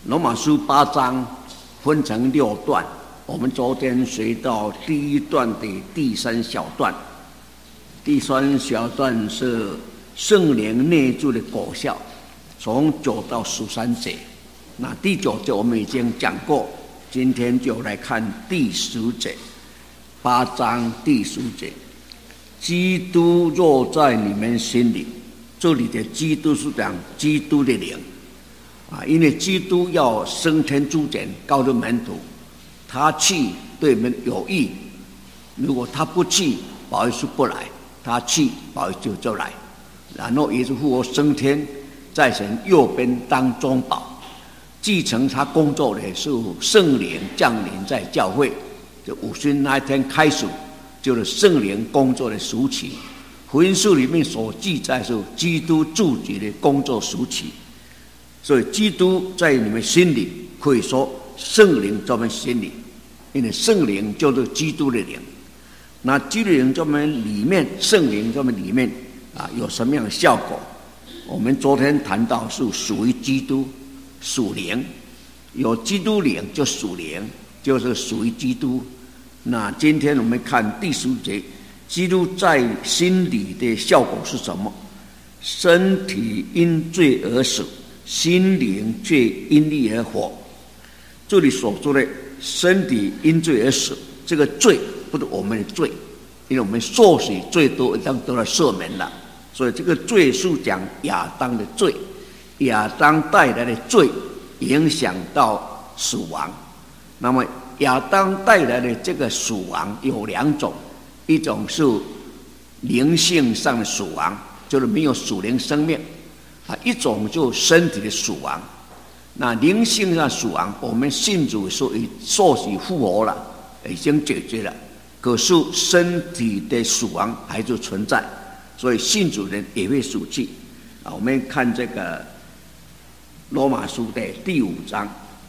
罗马书8章分成6段，我们昨天学到第1段的第3小段。第3小段是圣灵内住的果效，从9到13节。那第9节我们已经讲过，今天就来看第10节，8章第10节。基督若在你们心里，这里的基督是讲基督的灵啊，因为基督要升天主简，告诉门徒，他去对你们有益，如果他不去，保耶稣不来；他去，保耶稣就来。然后耶稣复活升天，在神右边当中保，继承他工作的是圣灵降临在教会。就五旬那一天开始，就是圣灵工作的时期。福音书里面所记载是基督自己的工作时期，所以基督在你们心里，可以说圣灵在我们心里，因为圣灵就是基督的灵。那基督的灵在我们里面，圣灵在我们里面有什么样的效果？我们昨天谈到是属于基督，属灵，有基督灵就属灵，就是属于基督。那今天我们看第10节，基督在心里的效果是什么？身体因罪而死，心灵却因义而活。这里所说的身体因罪而死，这个罪不是我们的罪，因为我们受洗最多已经得了赦免了，所以这个罪是讲亚当的罪，亚当带来的罪影响到死亡。那么亚当带来的这个死亡有2种，一种是灵性上的死亡，就是没有属灵生命一种就身体的死亡。那灵性上死亡，我们信主所以受洗复活了，已经解决了，可是身体的死亡还是存在，所以信主人也会死去我们看这个罗马书的第5章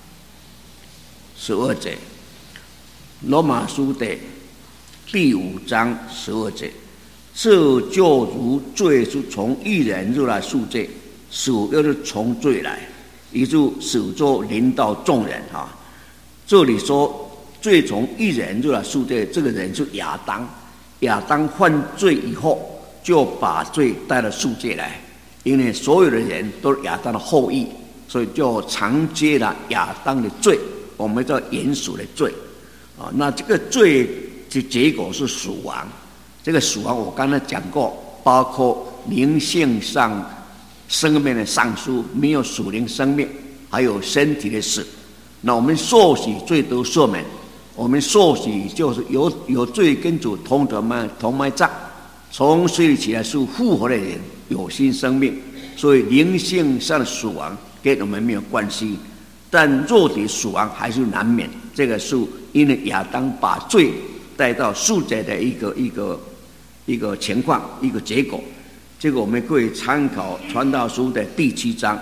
12节，罗马书的第5章12节，这就如罪是从一人入来世界，死又是从罪来，也就死就临到众人这里说罪从一人入来世界，这个人是亚当。亚当犯罪以后，就把罪带到世界来，因为所有的人都是亚当的后裔，所以就承接了亚当的罪，我们叫原属的罪那这个罪的结果是死亡。这个死亡我刚才讲过，包括灵性上生命的丧失，没有属灵生命，还有身体的死。那我们受洗罪得赦免，我们受洗就是有罪跟主同埋葬，从死里起来是复活的人，有新生命，所以灵性上的死亡跟我们没有关系，但肉体死亡还是难免。这个是因为亚当把罪带到世界的一个情况，一个结果。这个我们可以参考传道书的第7章，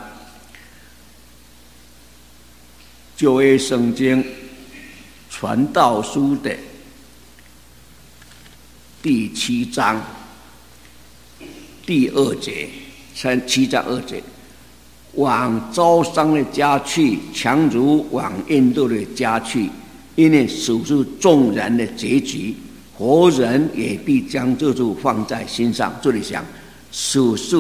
旧约圣经传道书的第7章第2节，7章2节，往招商的家去，强如往印度的家去，因为死是众人的结局，活人也必将这事放在心上。这里想死是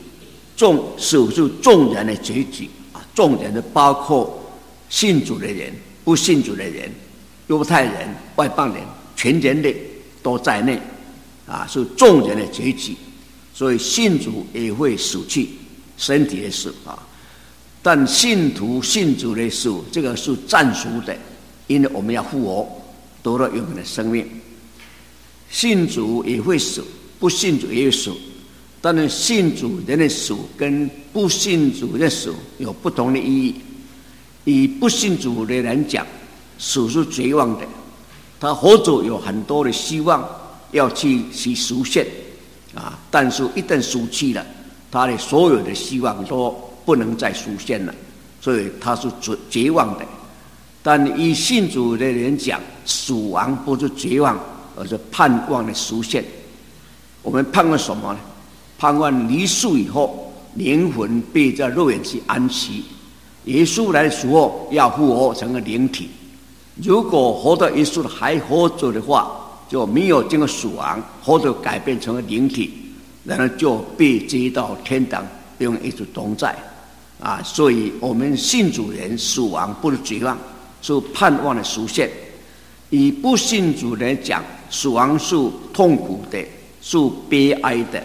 众人的结局众人的包括信主的人、不信主的人、犹太人、外邦人，全人类都在内是众人的结局。所以信主也会死去，身体的死但信徒信主的死，这个是暂时的，因为我们要复活，得到永恒的生命。信主也会死，不信主也会死，但是信主人的死跟不信主的死有不同的意义。以不信主的人讲，死是绝望的，他活着有很多的希望要去实现但是一旦死去了，他的所有的希望都不能再实现了，所以他是绝望的。但以信主的人讲，死亡不是绝望，而是盼望的实现。我们盼望什么呢？盼望离世以后，灵魂被在肉眼去安息， 耶稣来的时候要复活成个灵体。如果活到耶稣还活着的话，就没有经过死亡，活着改变成了灵体，然后就被接到天堂，并与主同在。所以我们信主人死亡不是绝望，是盼望的实现。以不信主来讲，死亡是痛苦的，是悲哀的，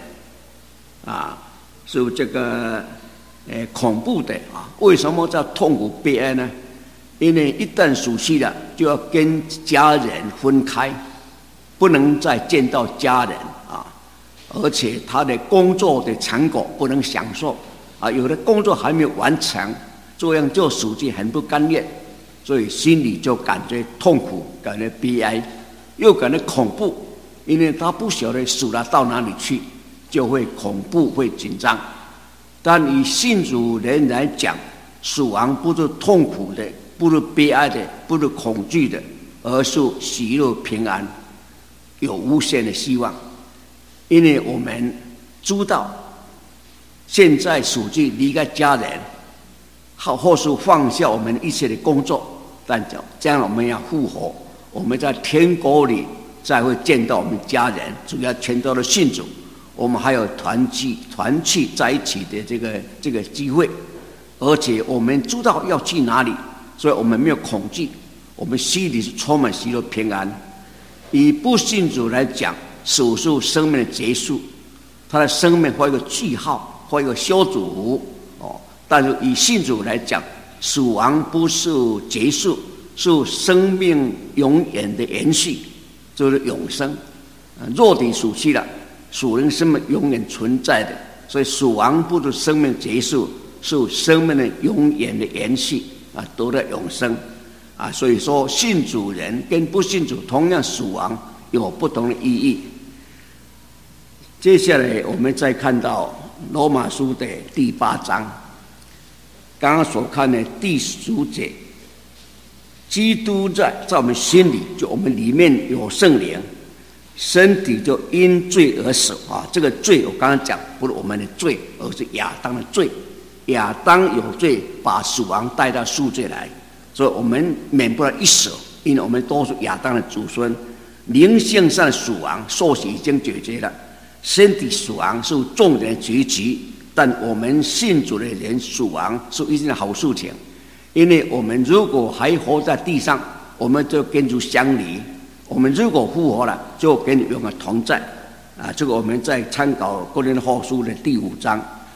是这个恐怖的为什么叫痛苦悲哀呢？因为一旦死去了，就要跟家人分开，不能再见到家人而且他的工作的成果不能享受有的工作还没有完成，这样就死去很不甘愿，所以心里就感觉痛苦，感觉悲哀，又感觉恐怖，因为他不晓得死了到哪里去，就会恐怖，会紧张。但以信主人来讲，死亡不是痛苦的，不是悲哀的，不是恐惧的，而是喜乐平安，有无限的希望。因为我们知道现在死去离开家人，或是放下我们一切的工作，但将来我们要复活，我们在天国里再会见到我们家人，主要全都是信主，我们还有团聚在一起的这个机会，而且我们知道要去哪里，所以我们没有恐惧，我们心里是充满喜乐平安。以不信主来讲，死是生命的结束，他的生命画一个句号，画一个休止但是以信主来讲，死亡不是结束，是生命永远的延续，就是永生。肉体死去了，属灵生命永远存在的，所以死亡不是生命结束，是生命的永远的延续得到永生所以说信主人跟不信主同样死亡有不同的意义。接下来我们再看到罗马书的第8章，刚刚所看的第10节，基督在我们心里，就我们里面有圣灵，身体就因罪而死这个罪我刚刚讲不是我们的罪，而是亚当的罪。亚当有罪，把死亡带到世界来，所以我们免不了一死，因为我们都是亚当的子孙。灵性上的死亡受洗已经解决了，身体死亡是众人结局，但我们信主的人死亡是一件好事情，因为我们如果还活在地上，我们就跟主相离；我们如果复活了，就跟主永远同在这个我们在参考哥林多后书的第5章。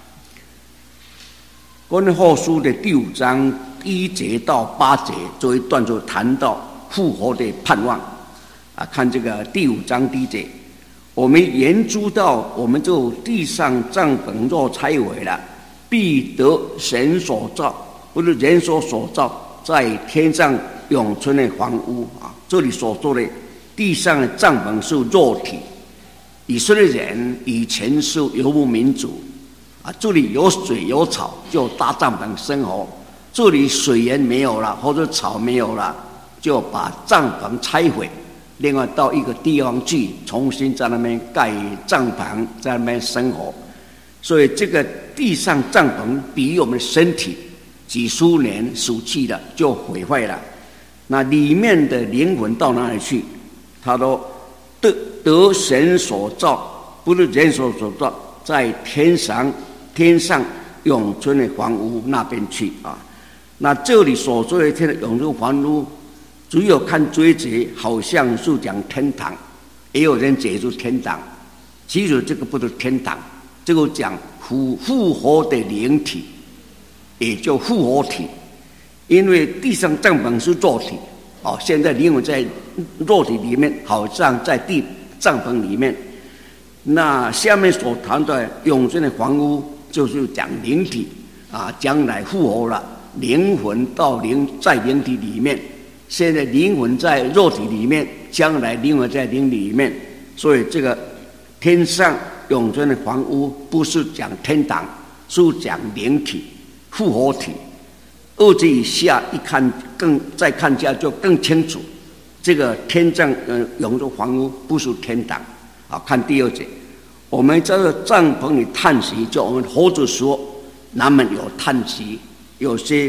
哥林多后书的第5章1节到8节这一段就谈到复活的盼望看这个第5章第1节，我们原知道，我们就地上帐篷若拆毁了，必得神所造，不是人所造，在天上永存的房屋这里所说的地上的帐篷是肉体。以色列人以前是游牧民族这里有水有草，就搭帐篷生活。这里水源没有了，或者草没有了，就把帐篷拆毁，另外到一个地方去，重新在那边盖帐篷，在那边生活。所以这个地上帐篷比喻我们的身体，几十年死去了就毁坏了。那里面的灵魂到哪里去？他都得神所造，不是人所造，在天上永存的房屋那边去那这里所说的天的永存房屋，只有看追节好像是讲天堂，也有人解释天堂，其实这个不是天堂，这个讲复活的灵体，也就复活体。因为地上帐篷是肉体现在灵魂在肉体里面，好像在帐篷里面。那下面所谈的永存的房屋，就是讲灵体将来复活了，灵魂到在灵体里面。现在灵魂在肉体里面，将来灵魂在灵里面。所以这个天上永存的房屋不是讲天堂，是讲灵体、复活体。2节以下一看再看下就更清楚，这个天上永存房屋不是天堂看第2节，我们在这帐篷里叹息，就我们活着时候难免有叹息，有些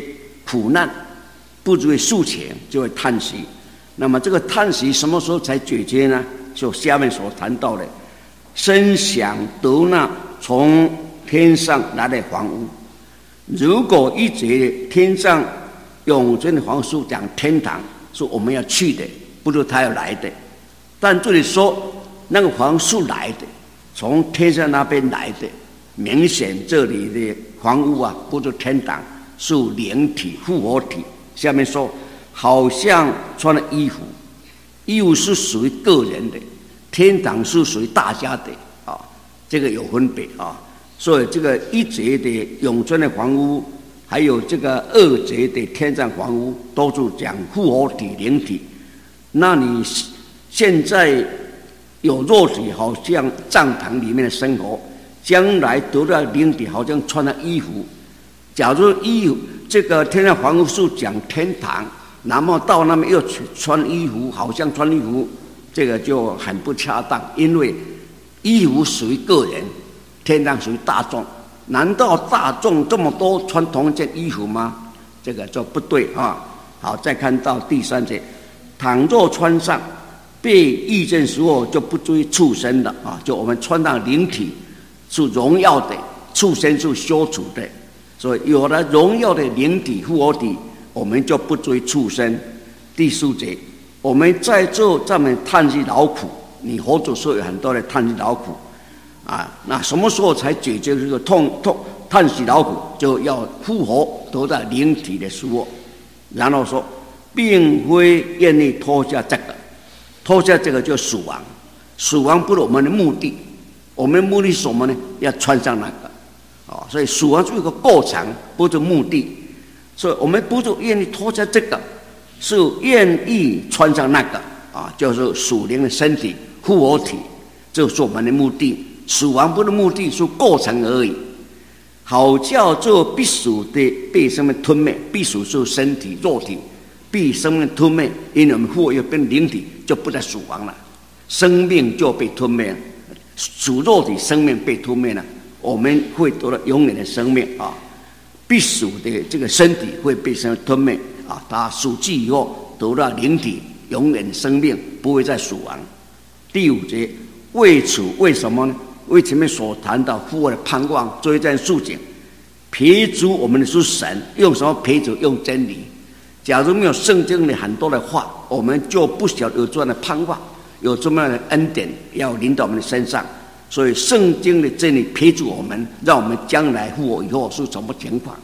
苦难，不足以诉请，就会叹息。那么这个叹息什么时候才解决呢？就下面所谈到的，深想得那从天上来的房屋。如果一节天上永存的房屋是讲天堂，是我们要去的，不是他要来的。但这里说那个房是来的，从天上那边来的，明显这里的房屋啊，不是天堂，是灵体复活体。下面说，好像穿了衣服，衣服是属于个人的，天堂是属于大家的啊，这个有分别啊。所以这个一节的永存的房屋，还有这个二节的天上房屋，都是讲复活体灵体。那你现在有肉体，好像帐篷里面的生活，将来得到灵体，好像穿了衣服。假如衣服这个天上房屋是讲天堂，然后到那边又穿衣服，好像穿衣服，这个就很不恰当，因为衣服属于个人，天堂属于大众。难道大众这么多穿同一件衣服吗？这个就不对啊。好，再看到第3节，倘若穿上，被遇见时候就不追畜生的啊，就我们穿上灵体是荣耀的，畜生是羞耻的。所以有了荣耀的灵体复活体，我们就不追畜生。第4节，我们在这上面叹息劳苦，你活着时候有很多的叹息劳苦啊，那什么时候才解决这个叹息劳苦？就要复活得到灵体的时候。然后说，并非愿意脱下这个，脱下这个就死亡。死亡不是我们的目的，我们的目的是什么呢？要穿上那个。所以死亡是一个过程，不是目的。所以我们不是愿意脱下这个，是愿意穿上那个啊，就是属灵的身体复活体，这是我们的目的。死亡不是目的，是过程而已。好叫这必死的被生命吞灭，必死是身体肉体，被生命吞灭，因为我们复活又变灵体，就不再死亡了，生命就被吞灭了，属肉体生命被吞灭了。我们会得到永远的生命啊！必死的这个身体会被生命吞灭啊！他死去以后得到灵体永远的生命，不会再死亡。第5节，为此为什么呢？为前面所谈到复活的盼望，追在述景，撇除我们的是神，用什么撇除？用真理。假如没有圣经里很多的话，我们就不晓得有这样的盼望，有这么样的恩典要临到我们的身上。所以圣经的真理陪助我们，让我们将来复活以后是什么情况？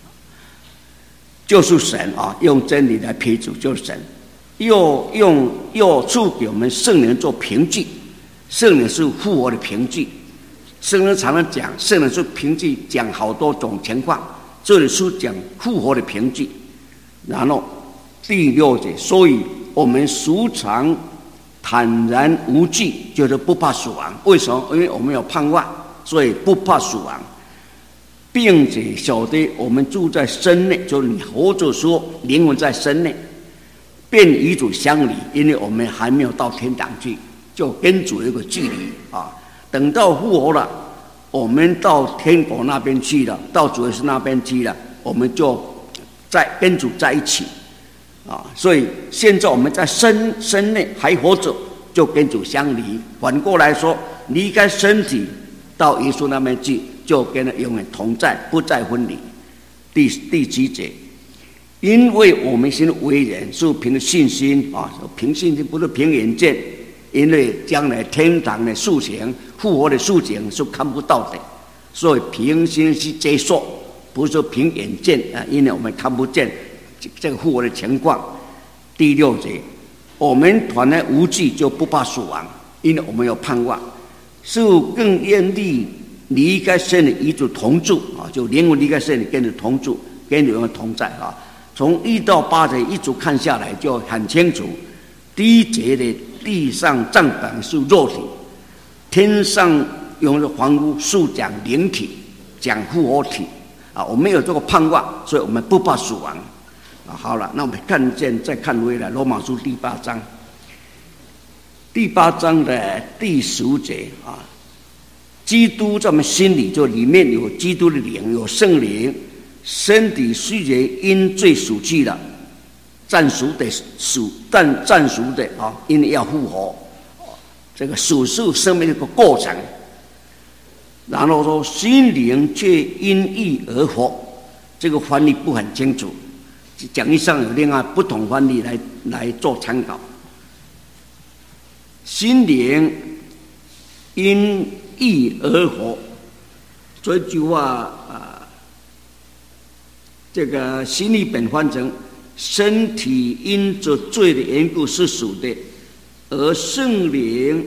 就是神啊，用真理来陪助，就是神。又赐给我们圣灵做凭据，圣灵是复活的凭据。圣灵常常讲，圣灵是凭据，讲好多种情况，这里是讲复活的凭据。然后第6节，所以我们时常坦然无惧，就是不怕死亡。为什么？因为我们有盼望，所以不怕死亡，并且晓得我们住在身内，就是你活着说灵魂在身内，便与主相离，因为我们还没有到天堂去，就跟主有一个距离啊。等到复活了，我们到天国那边去了，到主耶稣那边去了，我们就在跟主在一起。所以现在我们在身内还活着，就跟主相离。反过来说，离开身体到耶稣那边去，就跟他永远同在，不再分离。第7节，因为我们现在为人是凭信心啊，凭信心不是凭眼见，因为将来天堂的事情、复活的事情是看不到的，所以凭信心接受，不是凭眼见啊，因为我们看不见这个复活的情况。第6节，我们团然无惧，就不怕死亡，因为我们有盼望，是更愿意离开身体与主同住啊，就灵魂离开身体跟主同住，跟主同在啊。从1到8节一直看下来就很清楚。第1节的地上帐篷是肉体，天上用的房屋是讲灵体，讲复活体啊。我们有这个盼望，所以我们不怕死亡。好了，那我们再看回来，罗马书第8章，第8章的第10节啊，基督在我们心里，就里面有基督的灵，有圣灵， 身体虽然因罪死去了，暂时的因为要复活，这个属世生命的一个过程。然后说心灵却因义而活，这个翻译不很清楚，讲义上有另外不同翻译来做参考。心灵因义而活，这句话这个新译本翻成身体因着罪的缘故是死的，而圣灵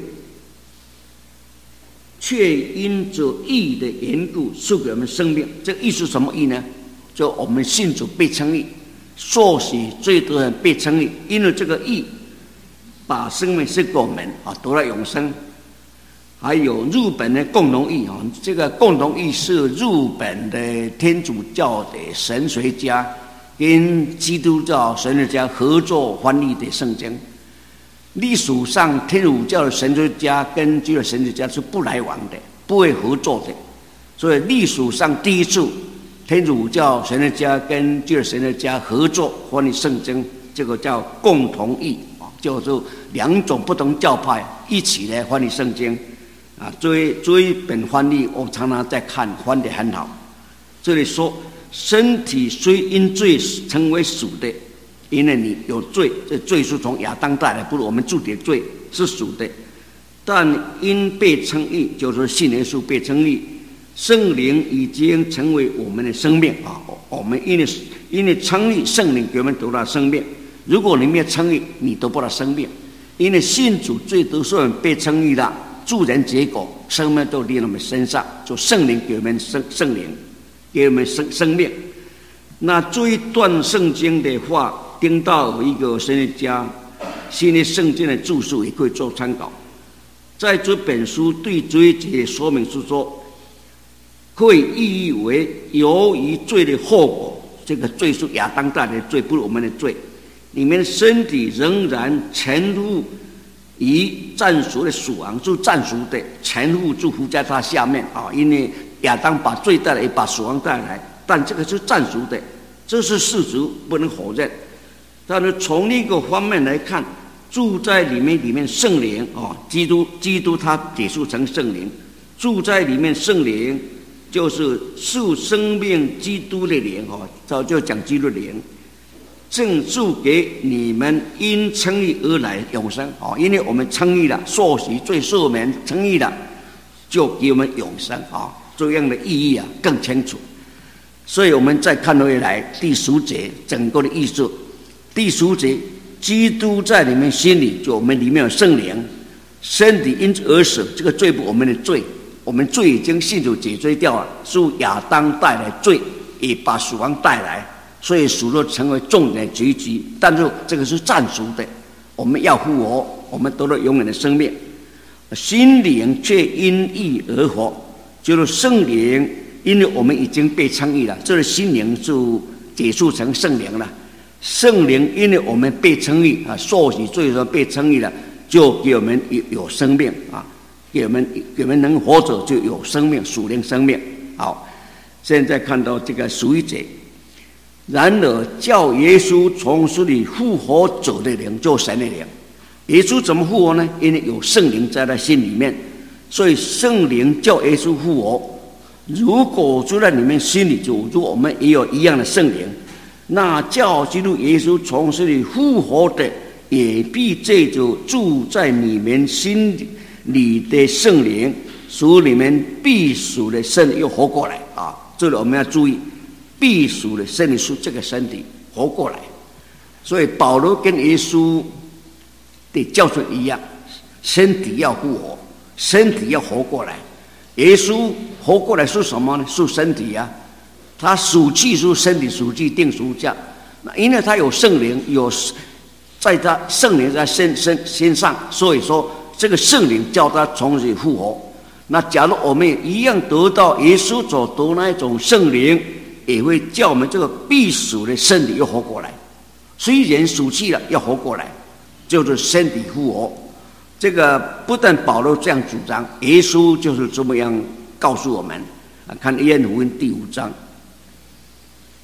却因着义的缘故赐给我们生命。这个义是什么义呢？就我们信主被称义，受洗罪得人被称义，因为这个义把生命赐给我们得了永生。还有日本的共同义这个共同义是日本的天主教的神学家跟基督教神学家合作翻译的圣经。历史上天主教的神学家跟基督教神学家是不来往的，不会合作的，所以历史上第一次天主教神学家跟基督教神学家合作翻译圣经，这个叫共同义就是两种不同教派一起来翻译圣经这一本翻译我常常在看，翻得很好。这里说身体虽因罪成为死的，因为你有罪，这罪是从亚当带来，不是我们自己的罪，是死的。但因被称义，就是信耶稣被称义，圣灵已经成为我们的生命我们因为称义，圣灵给我们得到生命。如果你没有称义，你得不到生命。因为信主罪得赦免被称义了，助人结果，生命都临我们身上，就圣灵给我们圣灵，给我们生命。那这一段圣经的话，听到一个神学家新约圣经的注释也可以做参考。在这本书对这一节说明是说，可以意译为由于罪的后果，这个罪是亚当带来的罪，不是我们的罪。你们身体仍然臣服于暂时的死亡，就暂时的臣服就服在他下面因为亚当把罪带来，也把死亡带来，但这个是暂时的，这是事实，不能否认。但是从另一个方面来看，住在里面圣灵基督他解释成圣灵，住在里面圣灵就是赐生命基督的灵早就讲基督的灵，正祝给你们因称义而来永生因为我们称义了，受洗罪赦免称义了，就给我们永生这样的意义更清楚。所以我们再看回来第10节整个的意思。第10节，基督在你们心里，就我们里面有圣灵，身体因而死，这个罪不我们的罪，我们罪已经信主解罪掉了，是亚当带来罪，也把死亡带来，所以死就成为重点结局。但是这个是暂时的，我们要复活，我们得了永远的生命。心灵却因义而活，就是圣灵，因为我们已经被称义了，这个心灵就解释成圣灵了。圣灵因为我们被称义受洗罪的被称义了，就给我们有生命给我们能活着就有生命，属灵生命。好，现在看到这个11节，然而叫耶稣从死里复活者的灵，就是神的灵。耶稣怎么复活呢？因为有圣灵在他心里面，所以圣灵叫耶稣复活。如果住在你们心里，就如果我们也有一样的圣灵，那叫基督耶稣从死里复活的，也必借着住在你们心里的圣灵，使你们必属的身体又活过来这里我们要注意，必属的身体是这个身体活过来。所以保罗跟耶稣的教训一样，身体要复活，身体要活过来。耶稣活过来是什么呢？是身体他死去是身体死去定十字架，因为他有圣灵，有在他圣灵在身上，所以说这个圣灵叫他从死复活。那假如我们也一样得到耶稣所得那一种圣灵，也会叫我们这个必死的身体又活过来。虽然死去了，要活过来，就是身体复活。这个不但保罗这样主张，耶稣就是这么样告诉我们看约翰福音第5章。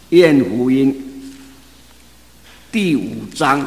约翰福音第5章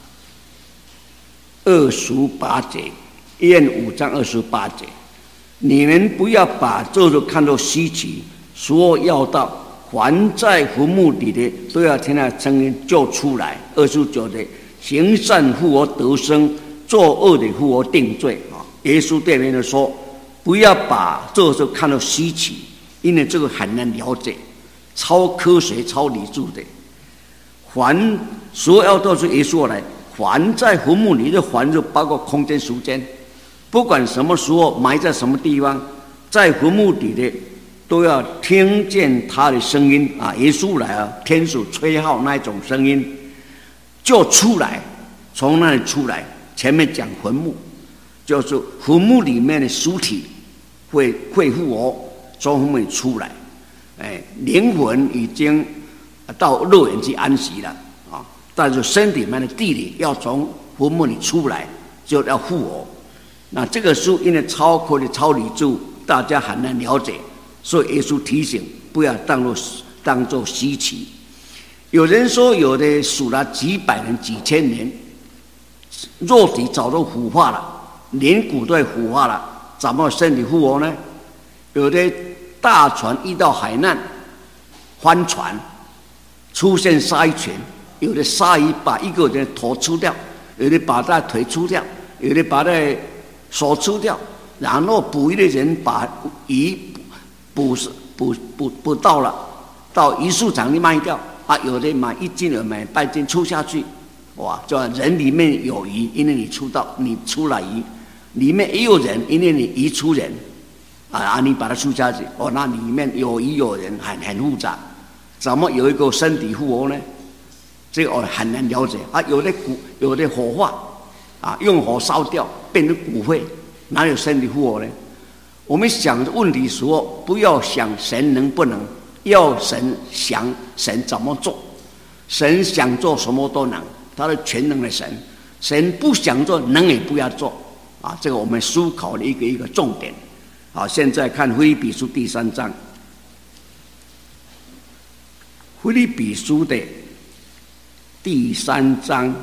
28节，约翰5章28节，你们不要把这个看作稀奇，说要到凡在坟墓里的都要听他声音就出来。29节，行善复活得生，作恶的复活定罪。耶稣对别人说，不要把这个看作稀奇，因为这个很难了解，超科学超理智的。凡所有都是耶稣来，凡在坟墓里的凡就包括空间时间，不管什么时候埋在什么地方，在坟墓里的都要听见他的声音啊！耶稣来啊，天使吹号那一种声音就出来，从那里出来。前面讲坟墓，就是坟墓里面的尸体会复活，从坟墓里出来。灵魂已经到乐园去安息了啊，但是身体里面的地理要从坟墓里出来，就要复活。那这个书因为超科学、超理智，大家很难了解。所以耶稣提醒不要当作稀奇。有人说，有的数了几百年、几千年，肉体早都腐化了，连骨都腐化了，怎么身体复活呢？有的大船遇到海难，翻船，出现鲨鱼群，有的鲨鱼把一个人头吃掉，有的把他腿吃掉，有的把他手吃掉，然后捕鱼的人把鱼捕到了，到鱼市场里卖掉啊，有的买1斤，有的买半斤出下去，哇！就人里面有鱼，因为你出了鱼，里面也有人，因为你鱼出人啊，你把它出下去，哦，那里面有鱼有人，很复杂，怎么有一个身体复活呢？这个很难了解啊。有的火化啊，用火烧掉变成骨灰，哪有身体复活呢？我们想问题的时候，不要想神能不能，要想神怎么做。神想做什么都能，他是全能的神。神不想做，能也不要做啊。这个我们思考的一个重点。好，现在看腓立比书第3章。腓立比书的第3章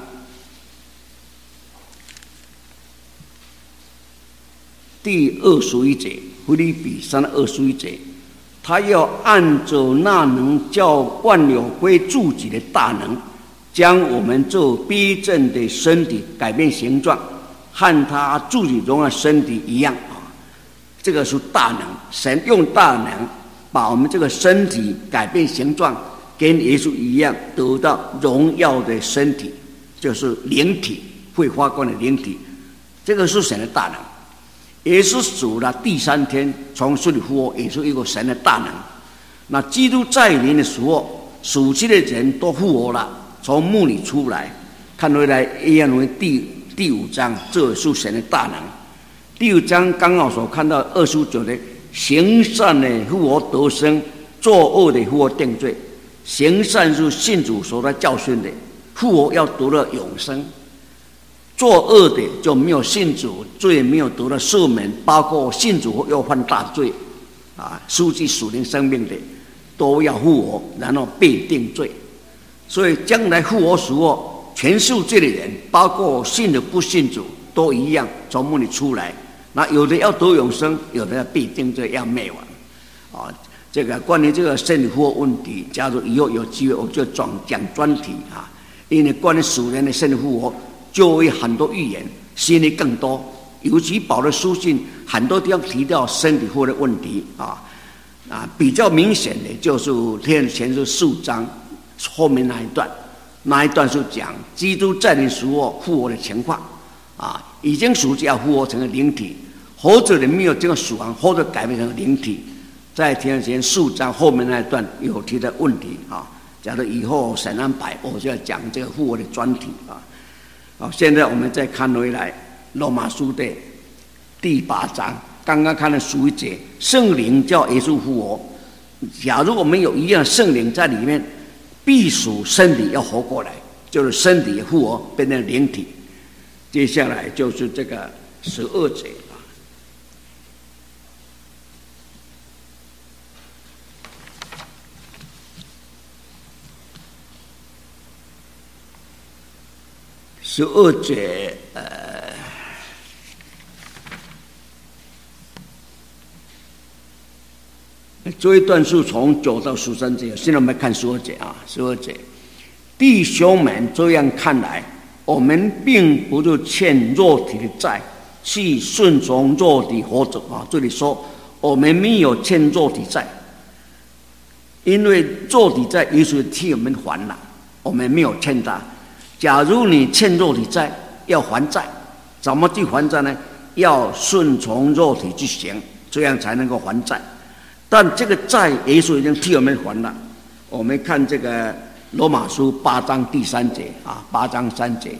第21节，腓立比3的21节，他要按着那能叫万有归自己的大能，将我们这逼真的身体改变形状，和他自己荣耀身体一样啊！这个是大能，神用大能把我们这个身体改变形状，跟耶稣一样，得到荣耀的身体，就是灵体，会发光的灵体。这个是神的大能。耶稣死了第3天从死里复活，也是一个神的大能。那基督再临的时候，死去的人都复活了，从墓里出来。看回来约翰福音第5章，这也是神的大能。第5章刚好所看到29的，行善的复活得生，作恶的复活定罪。行善是信主所在教训的，复活要得到永生。作恶的就没有信主，罪没有得到赦免，包括信主后又犯大罪啊，失去属灵生命的都要复活，然后被定罪。所以将来复活时候，全世界的人，包括信的不信主，都一样从墓里出来。那有的要得永生，有的要被定罪，要灭亡啊。这个关于这个身体复活问题，假如以后有机会，我就讲专题啊。因为关于属人的身体复活，就会很多预言，心里更多。尤其保罗书信很多地方提到身体复活的问题啊。比较明显的就是前4章后面那一段是讲基督在临时候复活的情况啊，已经死就要复活成个灵体，活着的没有这个死亡，或者改变成灵体。在前4章后面那一段有提的问题啊。假如以后神安排，我就要讲这个复活的专题啊。好，现在我们再看回来罗马书的第8章，刚刚看了11节，圣灵叫耶稣复活。假如我们有一样圣灵在里面，必属身体要活过来，就是身体复活变成灵体。接下来就是这个12节啊。 12节，这一段是从9到13节。现在我们看12节啊，12节，弟兄们，这样看来，我们并不是欠肉体的债，去顺从肉体活着啊。这里说我们没有欠肉体债，因为肉体债耶稣替我们还了，我们没有欠他。假如你欠肉体债，要还债，怎么去还债呢？要顺从肉体去行，这样才能够还债。但这个债耶稣已经替我们还了。我们看这个罗马书8章第3节啊，8章3节，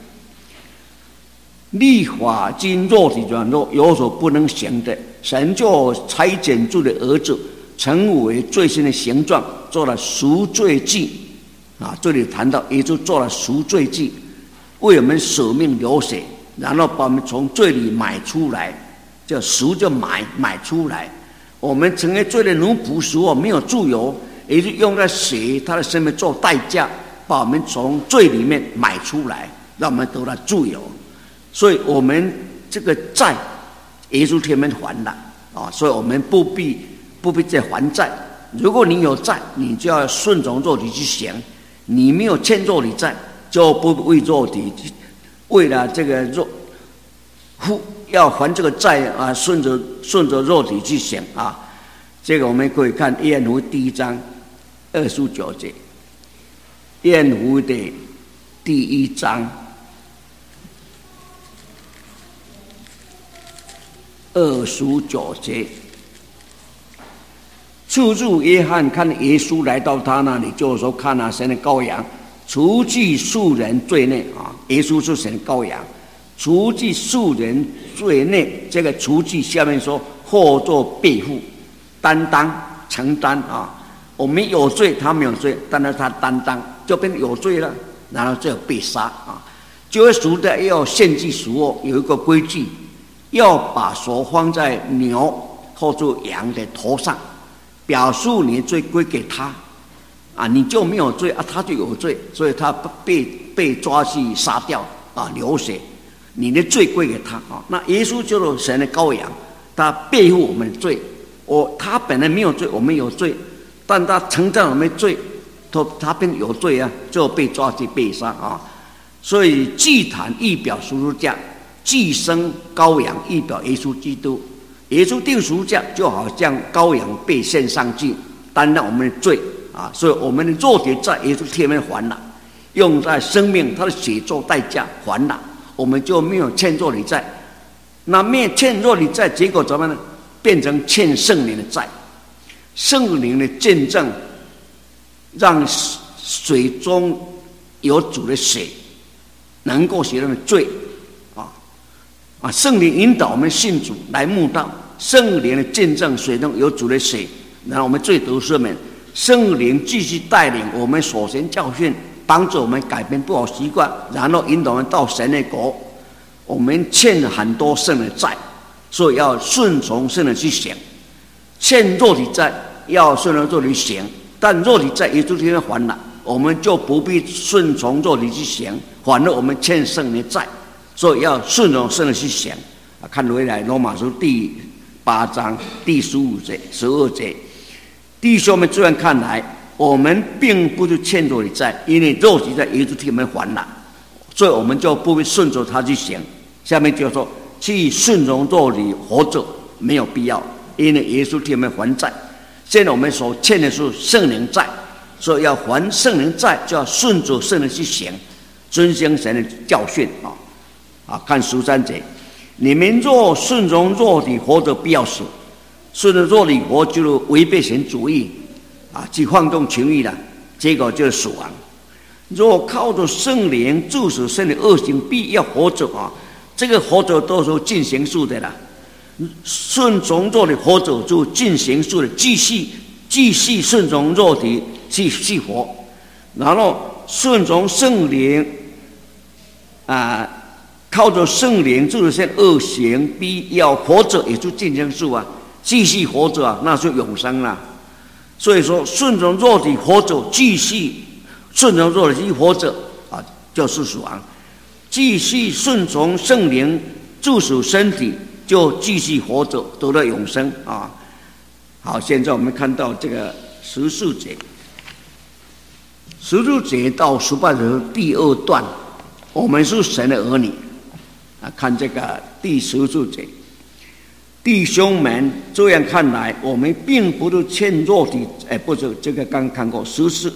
律法经肉体软弱有所不能行的，神就差遣主的儿子，成为罪性的形状，做了赎罪祭啊。这里谈到耶稣做了赎罪祭，为我们舍命流血，然后把我们从罪里买出来，叫赎，就买出来。我们成为罪的奴仆时，我没有自由，也是用在血他的生命做代价，把我们从罪里面买出来，让我们得到自由。所以我们这个债，耶稣替我们还了啊，所以我们不必再还债。如果你有债，你就要顺从肉体去行；你没有欠肉体债，就不为肉体，为了这个要还这个债啊，顺着肉体去行啊。这个我们可以看约翰福音第1章29节，约翰福音的第1章29节，出入约翰看耶稣来到他那里，就说：“看啊，神的羔羊，除去世人罪孽啊！”耶稣是神的羔羊，除去世人罪孽。这个除去下面说或作背负、担当、承担啊。我们有罪，他没有罪，但是他担当，就变有罪了，然后就要被杀啊。救赎的要献祭赎哦，有一个规矩，要把手放在牛或者羊的头上，表示你的罪归给他啊，你就没有罪啊，他就有罪，所以他被抓去杀掉啊，流血，你的罪归给他啊。那耶稣就是神的羔羊，他背负我们的罪，他本来没有罪，我们有罪，但他承担我们的罪，他变有罪啊，就被抓去被杀啊。所以祭坛预表十字架，祭牲羔羊预表耶稣基督。耶稣定十字架，就好像羔羊被献上去，担当我们的罪啊。所以我们的肉体债，耶稣替我们还了，用在生命他的血做代价还了，我们就没有欠肉体债。那没有欠肉体债，结果怎么呢？变成欠圣灵的债。圣灵的见证，让水中有主的血能够洗我们的罪啊！圣灵引导我们信主来慕道，圣灵的见证，水中有主的血，然后我们罪得赦免。圣灵继续带领我们所行教训，帮助我们改变不好习惯，然后引导我们到神的国。我们欠了很多圣的债，所以要顺从圣的去行。欠肉体债要顺从肉体行，但肉体债耶稣替我们还了，我们就不必顺从肉体去行，反而我们欠圣的债，所以要顺从圣的去行啊。看回来罗马书第8章第15节、12节，弟兄们，这样看来，我们并不是欠肉体债，因为肉体债耶稣替我们还了，所以我们就不会顺着他去行。下面就说，去顺从肉体活着没有必要，因为耶稣替我们还债。现在我们所欠的是圣灵债，所以要还圣灵债，就要顺着圣灵去行，遵行神的教训啊！看13节，你们若顺从肉体活着，必要死；顺着肉体活，就是违背神主义啊，去放纵情欲了，结果就是死亡。若靠着圣灵致死身的恶行，必要活着啊！这个活着都是进行术的啦。顺从肉体活着就进行术的，继续顺从肉体继续活，然后顺从圣灵啊，靠着圣灵致死恶行，必要活着，也就进行术啊，继续活着啊，那是永生了。所以说，顺从肉体活着，继续顺从肉体活着啊，就是死亡。 继续顺从圣灵助属身体，就继续活着，得到永生啊！好，现在我们看到这个十四节，十四节到18节第2段，我们是神的儿女啊。看这个第14节，弟兄们，这样看来，我们并不是欠肉体，不是这个刚看过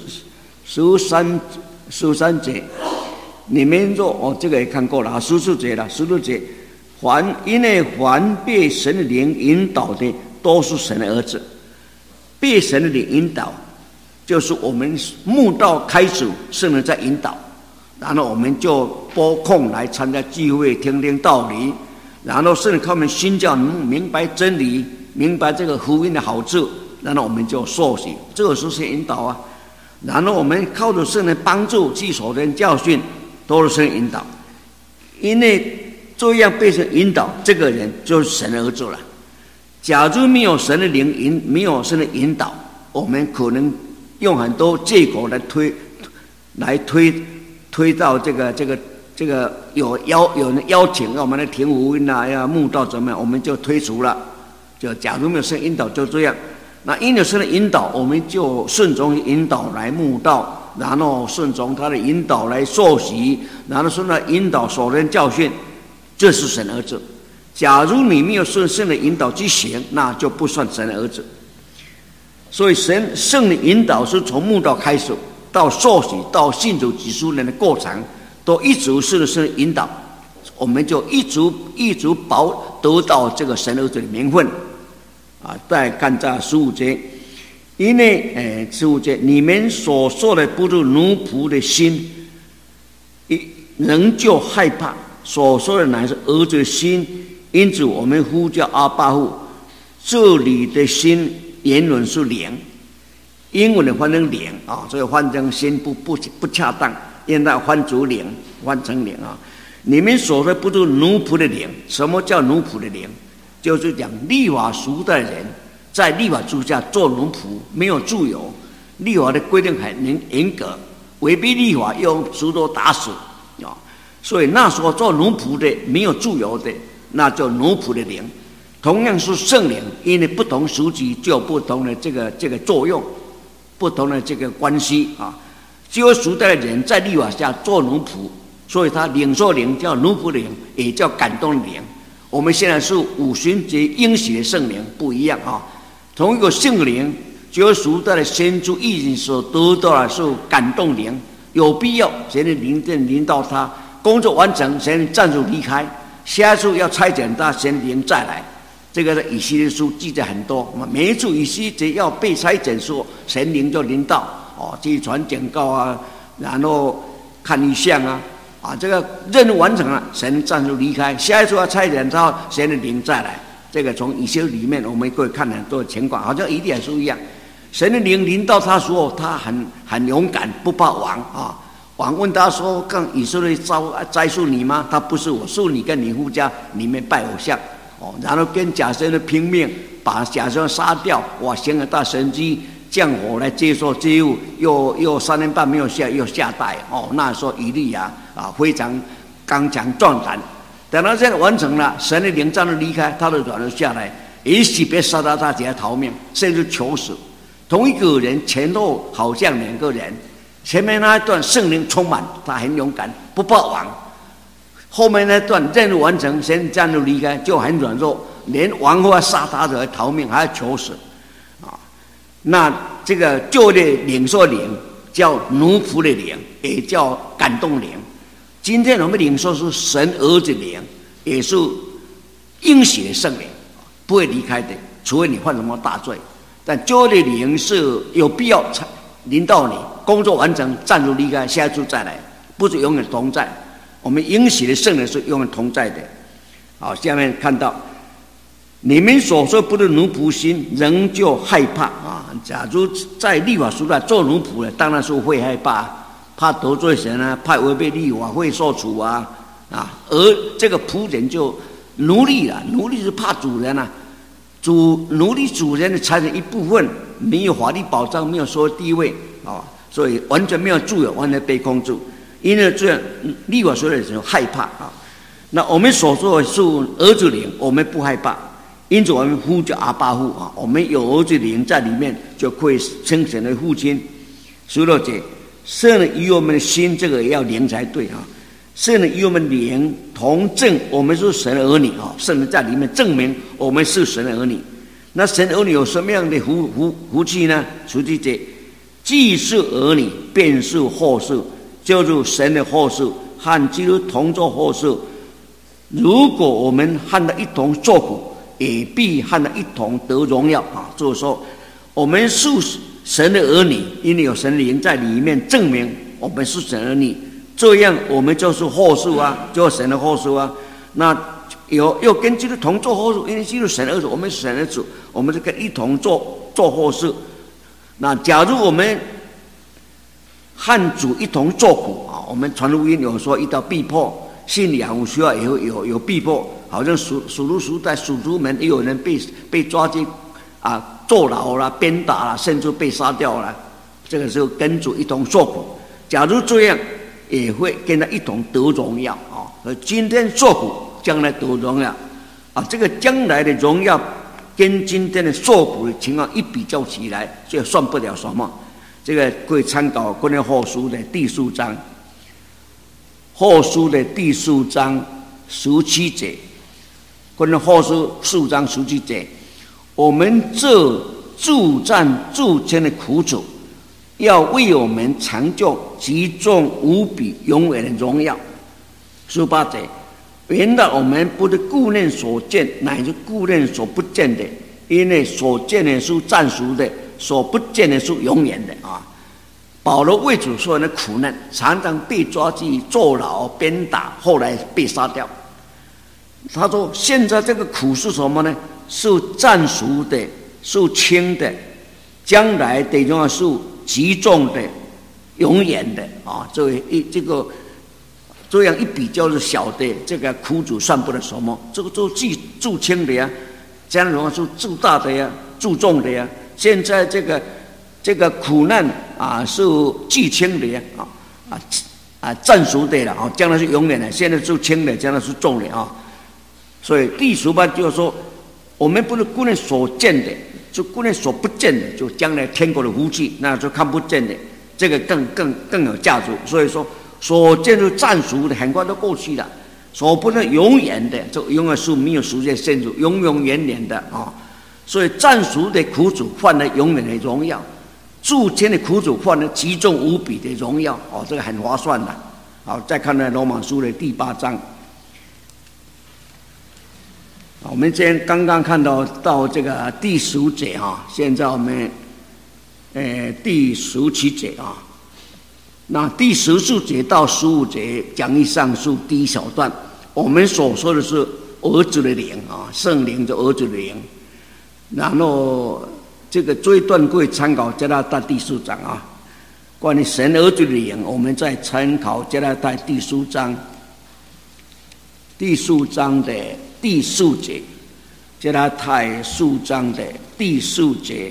13节。你们若这个也看过了啊，14节了，14节，因为凡被神的灵引导的，都是神的儿子。被神的灵引导，就是我们慕道开始，圣灵在引导，然后我们就拨空来参加聚会，听听道理，然后圣灵靠我们心教明白真理，明白这个福音的好处，然后我们就受洗，这个是引导啊。然后我们靠着圣灵帮助去守人教训，都是神引导。因为这样被神引导，这个人就是神的儿子了。假如没有神的灵没有神的引导，我们可能用很多借口来推到这个有人邀请我们来听福音啊，要慕道怎么样，我们就推除了。就假如没有神引导，就这样。那因有神的引导，我们就顺从引导来慕道，然后顺从他的引导来受洗，然后顺着引导守人教训，这是神的儿子。假如你没有顺圣的引导去行，那就不算神的儿子。所以圣的引导是从慕道开始，到受洗，到信主几十年的过程，都一直是圣的引导，我们就一直得到这个神儿子的名分啊。再看这15节，因为15节，你们所受的不是奴仆的心，仍旧害怕；所受的乃是儿子的心。因此我们呼叫阿爸父。这里的心原文是灵，英文的翻成灵啊，所以翻成心不恰当，应该翻成灵，翻成灵啊。你们所说不是奴仆的灵，什么叫奴仆的灵？就是讲律法时代的人在律法之下做奴仆，没有自由，律法的规定很严格，违背律法用石头打死啊。所以那时候做奴仆的没有自由的，那叫奴仆的灵。同样是圣灵，因为不同时期就有不同的这个作用，不同的这个关系啊。旧时代的人在律法下做奴仆，所以他领受灵叫奴仆的灵，也叫感动的灵。我们现在是五旬节应许的圣灵不一样啊。同一个圣灵，旧时代的先知预言所得到的是感动灵，有必要神的灵领导他工作完成，神暂时离开，下一次要差遣他，神灵再来。这个在以西结书记载很多，每一次以西结要被差遣说，神灵就临到去传警告啊，然后看异象啊，这个任务完成了，神暂时离开，下一次要差遣之后，神的灵再来。这个从以西结里面我们可以看很多情况，好像以利亚书一样，神的灵临到他时候，他很勇敢，不怕王啊。王问他说：“跟以色列栽树你吗？”他不是，我是你跟你夫家里面拜偶像。然后跟甲申的拼命，把甲申杀掉，行了大神迹，降火来接受祭物，又3年半没有下，又下代。那时候以利亚非常刚强壮胆。等到这样完成了，神的灵暂时离开，他的软弱下来，也许别杀他只要逃命，甚至求死。同一个人前后好像2个人，前面那一段圣灵充满，他很勇敢，不怕王。后面那段任务完成，神暂时离开，就很软弱，连王后要杀他的逃命，还要求死那这个旧的领受灵叫奴仆的灵，也叫感动灵。今天我们领受是神儿子灵，也是应许的圣灵，不会离开的，除非你犯什么大罪。但旧的灵是有必要临到你，工作完成暂时离开，下一次再来，不是永远同在。我们应许的圣灵是永远同在的。好，下面看到你们所说不是奴仆心，仍旧害怕假如在律法时代做奴仆的，当然是会害怕，怕得罪神啊，怕违背律法会受处而这个仆人就奴隶了，奴隶是怕主人奴隶主人的财产一部分，没有法律保障，没有社会地位所以完全没有自由，完全被控制。 因为这样立法所有人害怕啊。那我们所说的是儿子灵，我们不害怕，因此我们呼叫阿爸父啊，我们有儿子灵在里面，就可以称神为父亲。所以说这圣灵与我们的心，这个也要灵才对啊。圣灵与我们灵同证，我们是神的儿女啊。圣灵在里面证明我们是神的儿女。那神的儿女有什么样的福气呢？实际这既是儿女，便是后嗣，就是神的后嗣，和基督同作后嗣。如果我们和他一同受苦，也必和他一同得荣耀啊！就是说，我们是神的儿女，因为有神的灵在里面证明我们是神的儿女，这样我们就是后嗣啊，就是神的后嗣啊。那又跟基督同作后嗣，因为基督神的儿子，我们是神的儿子，我们就跟一同做后嗣。那假如我们和主一同受苦啊，我们传福音有说遇到逼迫。信仰需要有逼迫，好像属徒们也有人被抓去啊坐牢啦、鞭打啦，甚至被杀掉了。这个时候跟主一同受苦，假如这样，也会跟他一同得荣耀啊。今天受苦，将来得荣耀啊。这个将来的荣耀跟今天的受苦的情况一比较起来，就算不了什么。这个可以参考《哥林多后书》的第4章。后书的第4章17节，跟后书4章17节，我们这助战助天的苦主，要为我们成就极重无比永远的荣耀。18节，原来我们不是顾念所见，乃是顾念所不见的，因为所见的是暂时的，所不见的是永远的啊。保罗为主所有的苦难，常常被抓去坐牢、鞭打，后来被杀掉。他说：“现在这个苦是什么呢？是暂时的，是轻的；将来的荣耀是极重的、永远的啊！这样一比较是小的，这个苦主算不得什么。这个都注轻的呀，将来荣耀是注大的呀、注重的呀。现在这个苦难啊，是既轻的暂时的了啊，将来是永远的。现在是轻的，将来是重的啊。所以第18就是说，我们不是顾念所见的，就顾念所不见的，就将来天国的福气，那就看不见的，这个更有价值。所以说，所见是暂时的，很快都过去了；所不能永远的，就永远是没有时间限制，永永远远的啊。所以暂时的苦主换了永远的荣耀。诸天的苦主换了极重无比的荣耀哦，这个很划算的。好，再看看罗马书的第8章。我们今天刚刚看到这个第10节啊，现在我们第17节啊。那第14节到15节讲义上述第一小段，我们所说的是儿子的灵啊，圣灵就儿子的灵，然后。这个这一段可以参考加拉太第4章啊，关于神儿子的灵，我们再参考加拉太第4章，第4章的第4节，加拉太4章的第4节，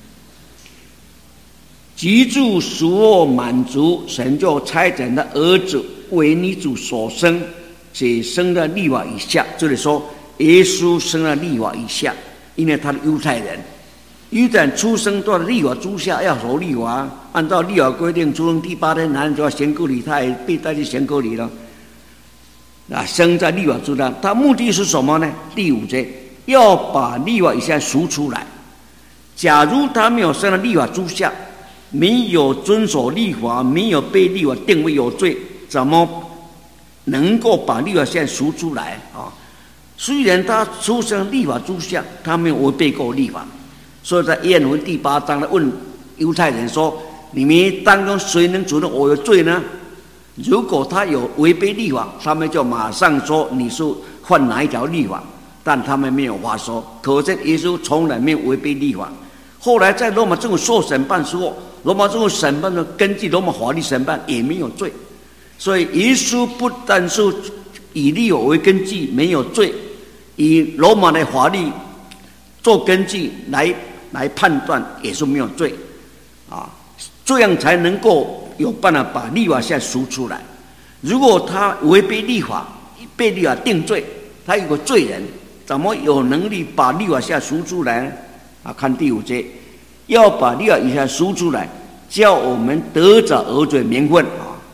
极助使我满足，神就差遣的儿子为你主所生，且生在律法以下。这里说耶稣生在律法以下，因为他是犹太人。犹太人出生到律法之下，要守律法，按照律法规定，出生第8天，男人就要行割礼，他也被带去行割礼了。生在律法之下，他目的是什么呢？第5节，要把律法以下赎出来。假如他没有生在律法之下，没有遵守律法，没有被律法定为有罪，怎么能够把律法现在赎出来啊？虽然他出生律法之下，他没有违背过律法。所以在约翰福音第8章，他问犹太人说：“你们当中谁能指认我有罪呢？”如果他有违背律法，他们就马上说你是犯哪一条律法，但他们没有话说。可见耶稣从来没有违背律法。后来在罗马政府受审判时候，罗马政府审判的根据罗马法律审判也没有罪。所以耶稣不但是以律法为根据没有罪，以罗马的法律做根据来判断也是没有罪啊，这样才能够有办法把律法现在赎出来。 如果他违背律法，被律法定罪，他有个罪人，怎么有能力把律法下赎出来呢？啊，看第5节，要把律法以下赎出来，叫我们得着儿子的名分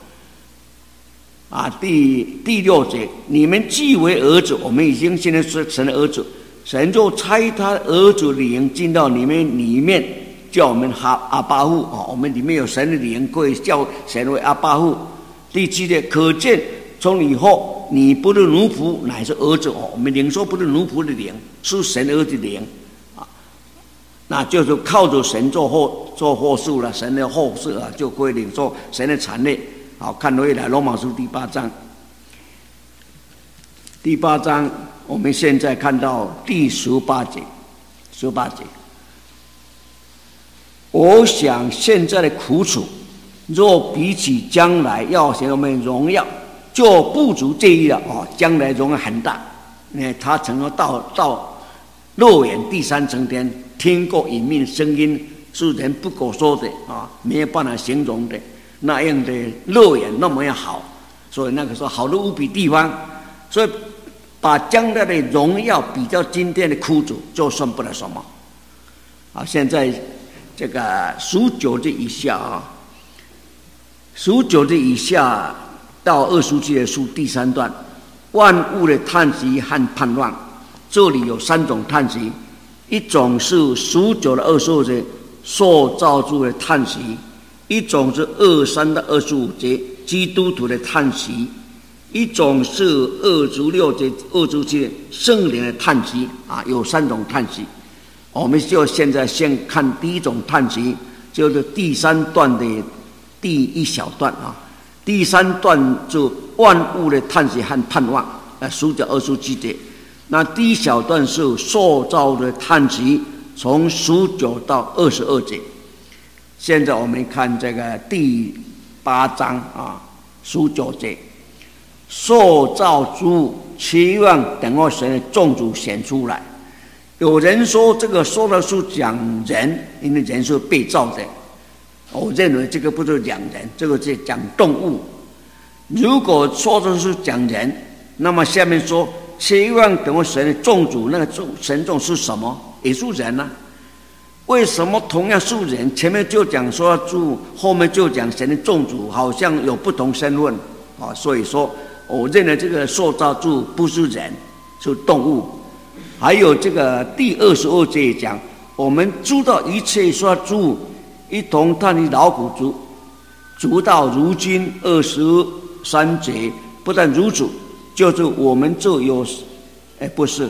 啊。第6节，你们既为儿子，我们已经现在是神的儿子，神就差他儿子灵进到你们里面，叫我们阿爸父啊。我们里面有神的灵，可以叫神为阿爸父。第7节，可见从以后你不是奴仆，乃是儿子哦。我们领受不是奴仆的灵，是神儿子的灵啊。那就是靠着神做后事了，神的后事啊，就可以领受神的产业。好，看回来罗马书第8章。第8章，我们现在看到第18节。18节，我想现在的苦楚，若比起将来要显我们荣耀，就不足介意了哦。将来荣耀很大，因为他曾经到乐园第3层天，听过隐秘的声音，是人不可说的啊，没有办法形容的。那样的乐园那么样好，所以那个时候好的无比地方，所以把将来的荣耀比较今天的苦楚，就算不了什么啊。现在这个19节以下啊，19节以下到20节书第3段，万物的叹息和盼望，这里有3种叹息，一种是19的22节受造主的叹息。一种是23到25节基督徒的叹息，一种是26节、27节圣灵的叹息啊，有3种叹息。我们就现在先看第一种叹息，就是第3段的第1小段啊。第3段就万物的叹息和盼望19、27节。那第1小段是受造的叹息，从19到22节。现在我们看这个第8章啊，19节，受造主期望等候神的众主显出来。有人说这个说的是讲人，因为人是被造的。我认为这个不是讲人，这个是讲动物。如果说的是讲人，那么下面说期望等候神的众主，那个神众是什么？也是人啊。为什么同样是人，前面就讲说主，后面就讲神的众主，好像有不同身份啊？所以说，我认为这个受造主不是人，是动物。还有这个第22节讲，我们知道一切说主一同叹息劳苦直到如今。23节不但如此，就是我们就有，不是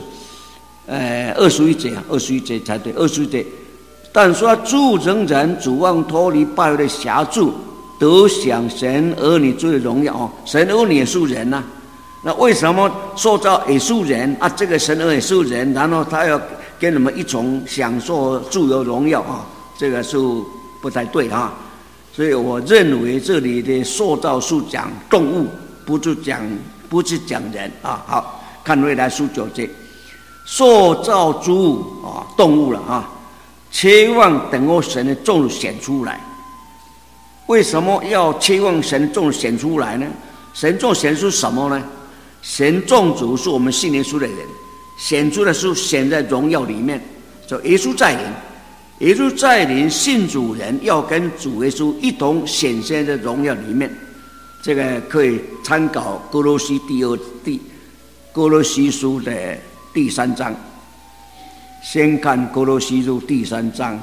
，21节啊，21节才对，21节。但说主仍然指望脱离败坏的辖制，得享神儿女最荣耀哦。神儿女也是人啊，那为什么受造也是人啊？这个神儿也是人，然后他要跟你们一同享受自由荣耀啊？这个是不太对啊。所以我认为这里的受造是讲动物，不是讲人啊。好，看回来19节，受造主啊，动物了啊。期望等候神的众显出来。为什么要期望神的众显出来呢？神众显出什么呢？神众主是我们信耶稣的人，显出的是显在荣耀里面，就耶稣在临。耶稣在临，信主人要跟主耶稣一同显现在荣耀里面。这个可以参考歌罗西书的第3章。先看歌罗西书第3章，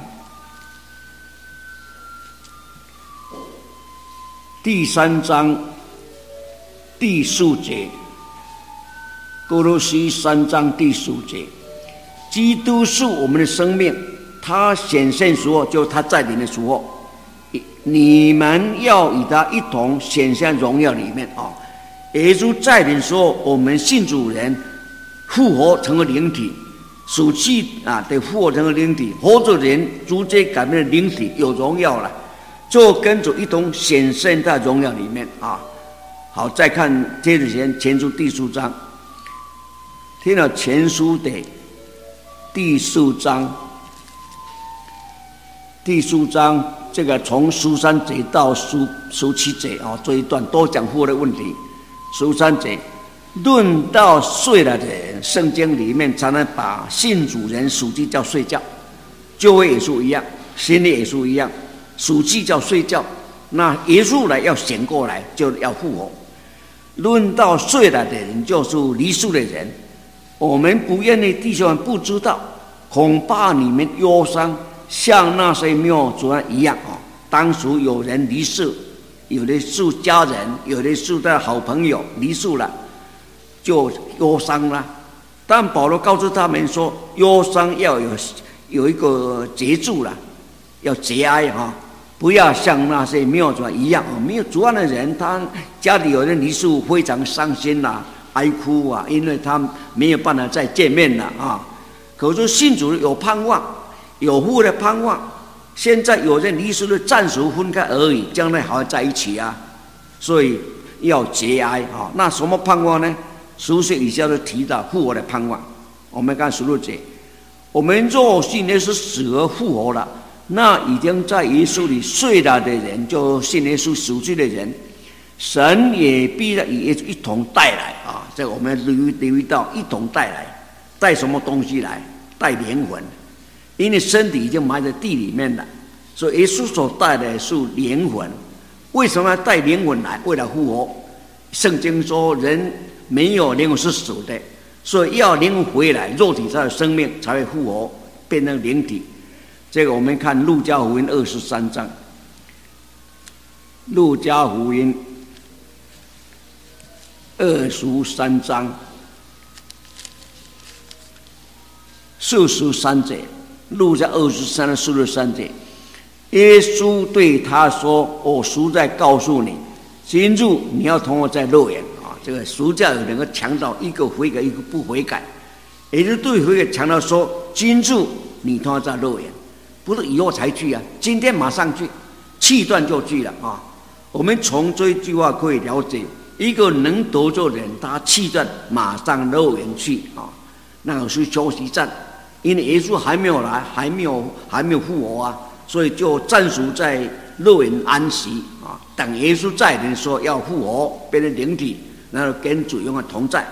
第3章第4节，歌罗西3章第4节，基督是我们的生命，他显现时候，就是他在临的时候，你们要与他一同显现荣耀里面啊。耶稣在临的时候，我们信主人复活成为灵体。属气啊，得复活成个灵体，活着人逐渐改变的灵体有荣耀了，就跟着一同显现在荣耀里面啊。好，再看接着前书第4章，听了前书的第4章第10章这个从13节到17节这一段都讲复活的问题。13节论到睡了的人，圣经里面常常把信主人属鸡叫睡觉，就和耶稣一样，新的耶稣一样，属鸡叫睡觉，那耶稣来要醒过来，就要复活。论到睡了的人，就是离世的人。我们不愿意弟兄们不知道，恐怕你们忧伤，像那些没有主人一样当时有人离世，有的是家人，有的是他的好朋友离世了，就忧伤了。但保罗告诉他们说，忧伤要有一个节制了，要节哀不要像那些没有主人一样没有主人的人，他家里有人离世，非常伤心哀哭因为他没有办法再见面了可是信主有盼望，有复活的盼望。现在有人离世的暂时分开而已，将来还会在一起所以要节哀那什么盼望呢？10节以下都提到复活的盼望。我们看16节，我们若信耶稣死而复活了，那已经在耶稣里睡了的人，就信耶稣属基的人，神也必以耶稣一同带来这我们留意到一同带来，带什么东西来？带灵魂，因为身体已经埋在地里面了，所以耶稣所带的是灵魂。为什么要带灵魂来？为了复活。圣经说人没有灵魂是死的，所以要灵魂回来，肉体才有生命，才会复活，变成灵体。这个我们看路加福音23章，路加福音23章43节，路加23章43节，耶稣对他说：“我实在告诉你，今日你要同我在乐园这个俗教有两个强调，一个悔改，一个不悔改。也就是对悔改强调说，今日你同我在乐园，不是以后才去今天马上去，气断就去了我们从这一句话可以了解，一个能得救的人，他气断马上乐园去那个是休息站，因为耶稣还没有来，还没有复活所以就暂时在乐园安息等耶稣再来的时候要复活，变成灵体，然后跟主永远同在。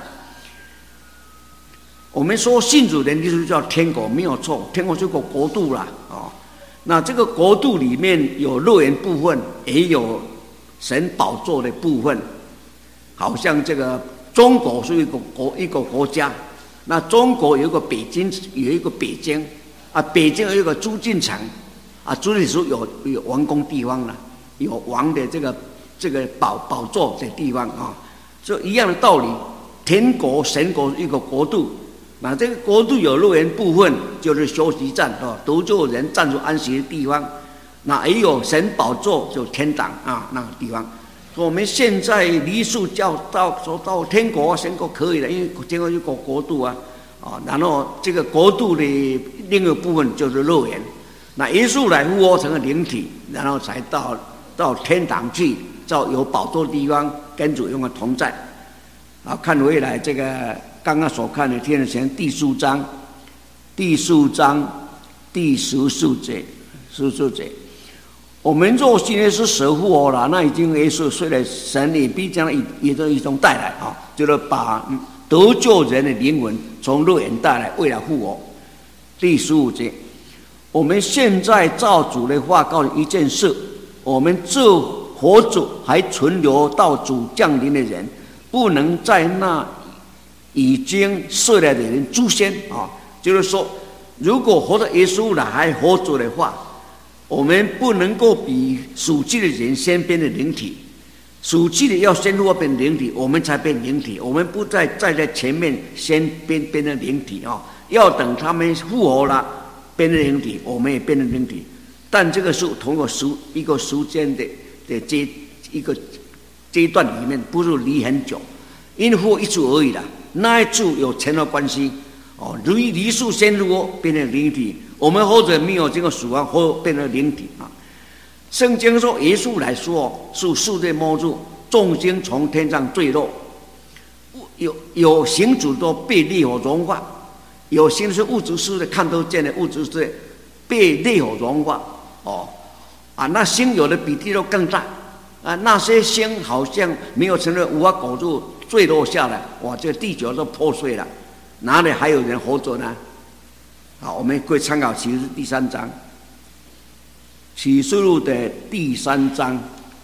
我们说信主人就是叫天国，没有错，天国是个国度啦那这个国度里面有乐园部分，也有神宝座的部分。好像这个中国是一个国家，那中国有一个北京，北京有一个朱进城朱进城有王宫地方了，有王的这个宝座的地方所以一样的道理，天国神国一个国度，那这个国度有乐园部分，就是休息站得救人暂住安息的地方。那也有神宝座，就天堂那个地方。我们现在离世到天国神国可以了，因为天国有个国度然后这个国度的另一个部分就是乐园。那耶稣来复活成了灵体，然后才到天堂去，到有宝座的地方跟主永远同在。看回来这个刚刚所看的天主前第4章第14节，我们若信耶稣死复活了，那已经耶稣睡了，神也必将也都一同带来就是把得救人的灵魂从乐园带来，为了复活。第15节，我们现在照主的话告诉一件事，我们这活着还存留到主降临的人，不能在那已经睡了的人诛先就是说，如果活着耶稣来还活着的话，我们不能够比属基的人先变成灵体，属基的要先复活变灵体，我们才变灵体。我们不再在前面先变成灵体要等他们复活了变成灵体，我们也变成灵体。但这个是同一个时间的一个阶段里面，不是离很久，因为复活一次而已啦。那一次有前后关系离世先复活变成灵体，我们或者没有这个死亡或变成灵体圣经说耶稣来说是世界末日，众星从天上坠落，有形主都被烈火融化，有形是物质世界看得见的物质世界被烈火融化， 那星有的比地球更大那些星好像没有成为无法苟住，坠落下来，哇，这个地球都破碎了，哪里还有人活着呢？好，我们可以参考启示录第3章，启示录的第3章。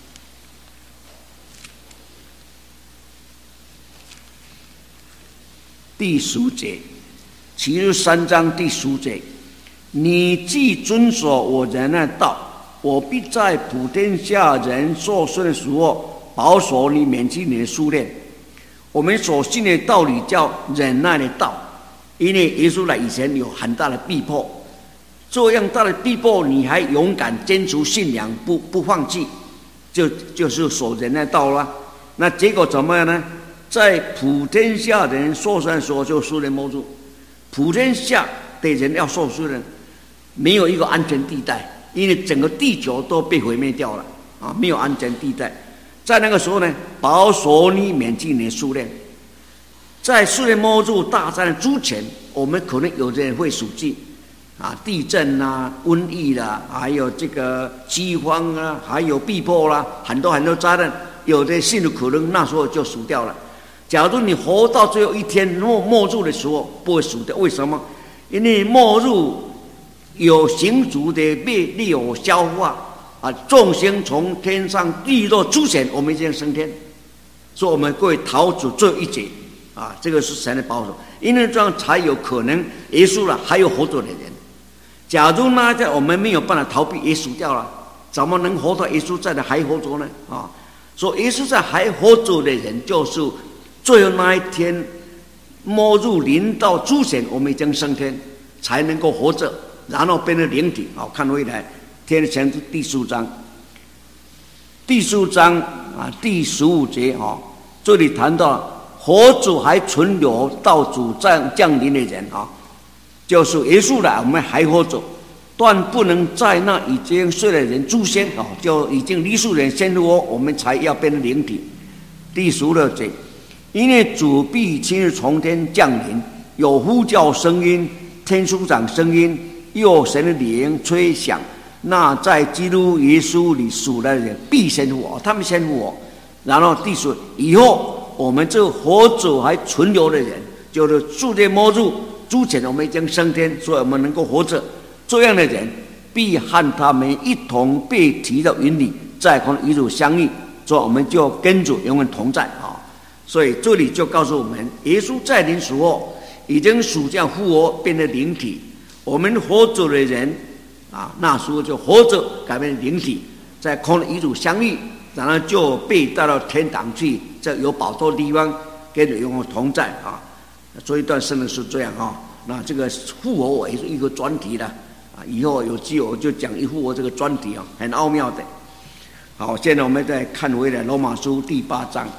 第10节，启示录3章第10节，你既遵守我忍耐道，我必在普天下人受顺的时候，保守你，免去你的数练。我们所信的道理叫忍耐的道，因为耶稣来以前有很大的逼迫，这样大的逼迫，你还勇敢坚持信仰，不放弃，就是所忍耐道了。那结果怎么样呢？在普天下的人受顺的时候，就数练摸住。普天下的人要受数练，没有一个安全地带，因为整个地球都被毁灭掉了没有安全地带。在那个时候呢，保守你，免去你的数练。在数练摸住大战之前，我们可能有的人会属记地震瘟疫啦，还有这个饥荒还有逼迫啦，很多灾难，有的信徒可能那时候就死掉了。假如你活到最后一天末日的时候，不会死掉，为什么？因为末日有行主的灭有消化众生从天上地落之前，我们已经升天，所以我们各位逃出最后一劫这个是神的保守，因为这样才有可能耶稣了还有活着的人。假如那天我们没有办法逃避，耶稣掉了，怎么能活到耶稣在的还活着呢？所以耶稣在还活着的人，就是最后那一天末日临到之前，我们已经升天，才能够活着，然后变成灵体。看回来，天的前第4章，第4章第15节这里谈到活主还存留到主降临的人就是耶稣来，我们还活着，但不能在那已经睡的人之先就已经离世人先活，我们才要变成灵体。第16节，因为主必亲自从天降临，有呼叫声音，天书长声音，又神的灵吹响，那在基督耶稣里属的人必先复活，他们先复活。然后第10，以后我们这活着还存留的人，就是世界末日之前我们已经升天，所以我们能够活着，这样的人必和他们一同被提到云里，在空与主相遇，所以我们就跟主永远同在所以这里就告诉我们，耶稣在临时候已经属降复活，变成灵体。我们活着的人那时候就活着改变灵体，在空与主相遇，然后就被带到天堂去，这有宝座的地方跟主永远同在这一段圣经是这样那这个复活也是一个专题的以后有机会我就讲复活这个专题很奥妙的。好，现在我们再看回来罗马书第8章。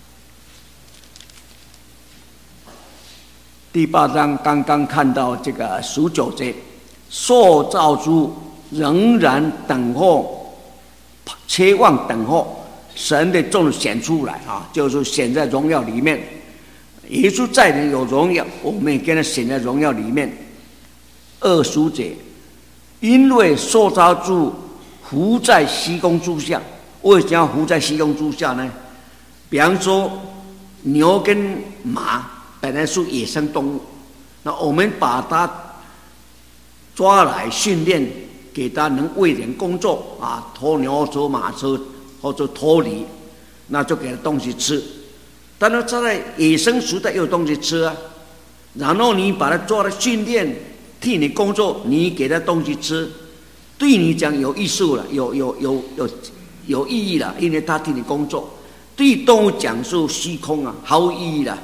第8章刚刚看到这个19节，受造主仍然等候，切望等候神的众显出来就是显在荣耀里面。耶稣在人有荣耀，我们也跟他显在荣耀里面。20节，因为受造主伏在虚空之下，为什么要伏在虚空之下呢？比方说牛跟马本来是野生动物，那我们把它抓来训练，给它能为人工作拖牛车马车或者拖犁，那就给它东西吃。但是它在野生时代有东西吃然后你把它抓来训练，替你工作，你给它东西吃，对你讲有意思了，有意义了，因为它替你工作。对动物讲是虚空毫无意义了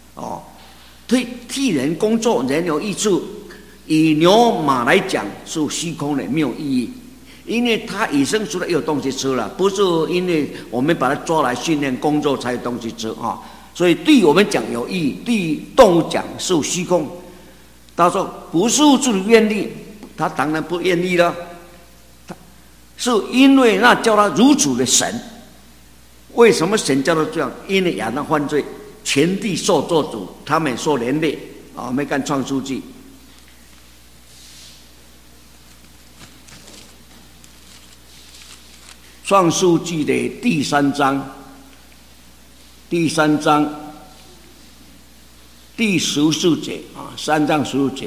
替人工作，人有益处，以牛马来讲是虚空的，没有意义，因为它野生出来有东西吃了，不是因为我们把它抓来训练工作才有东西吃所以对我们讲有意义，对动物讲是虚空。他说不是自己愿意，他当然不愿意了，是因为那叫他如此的神。为什么神叫他这样？因为亚当犯罪，全地受咒诅，他们受连累我们看创世纪创世纪的第3章第14节啊，3章15节。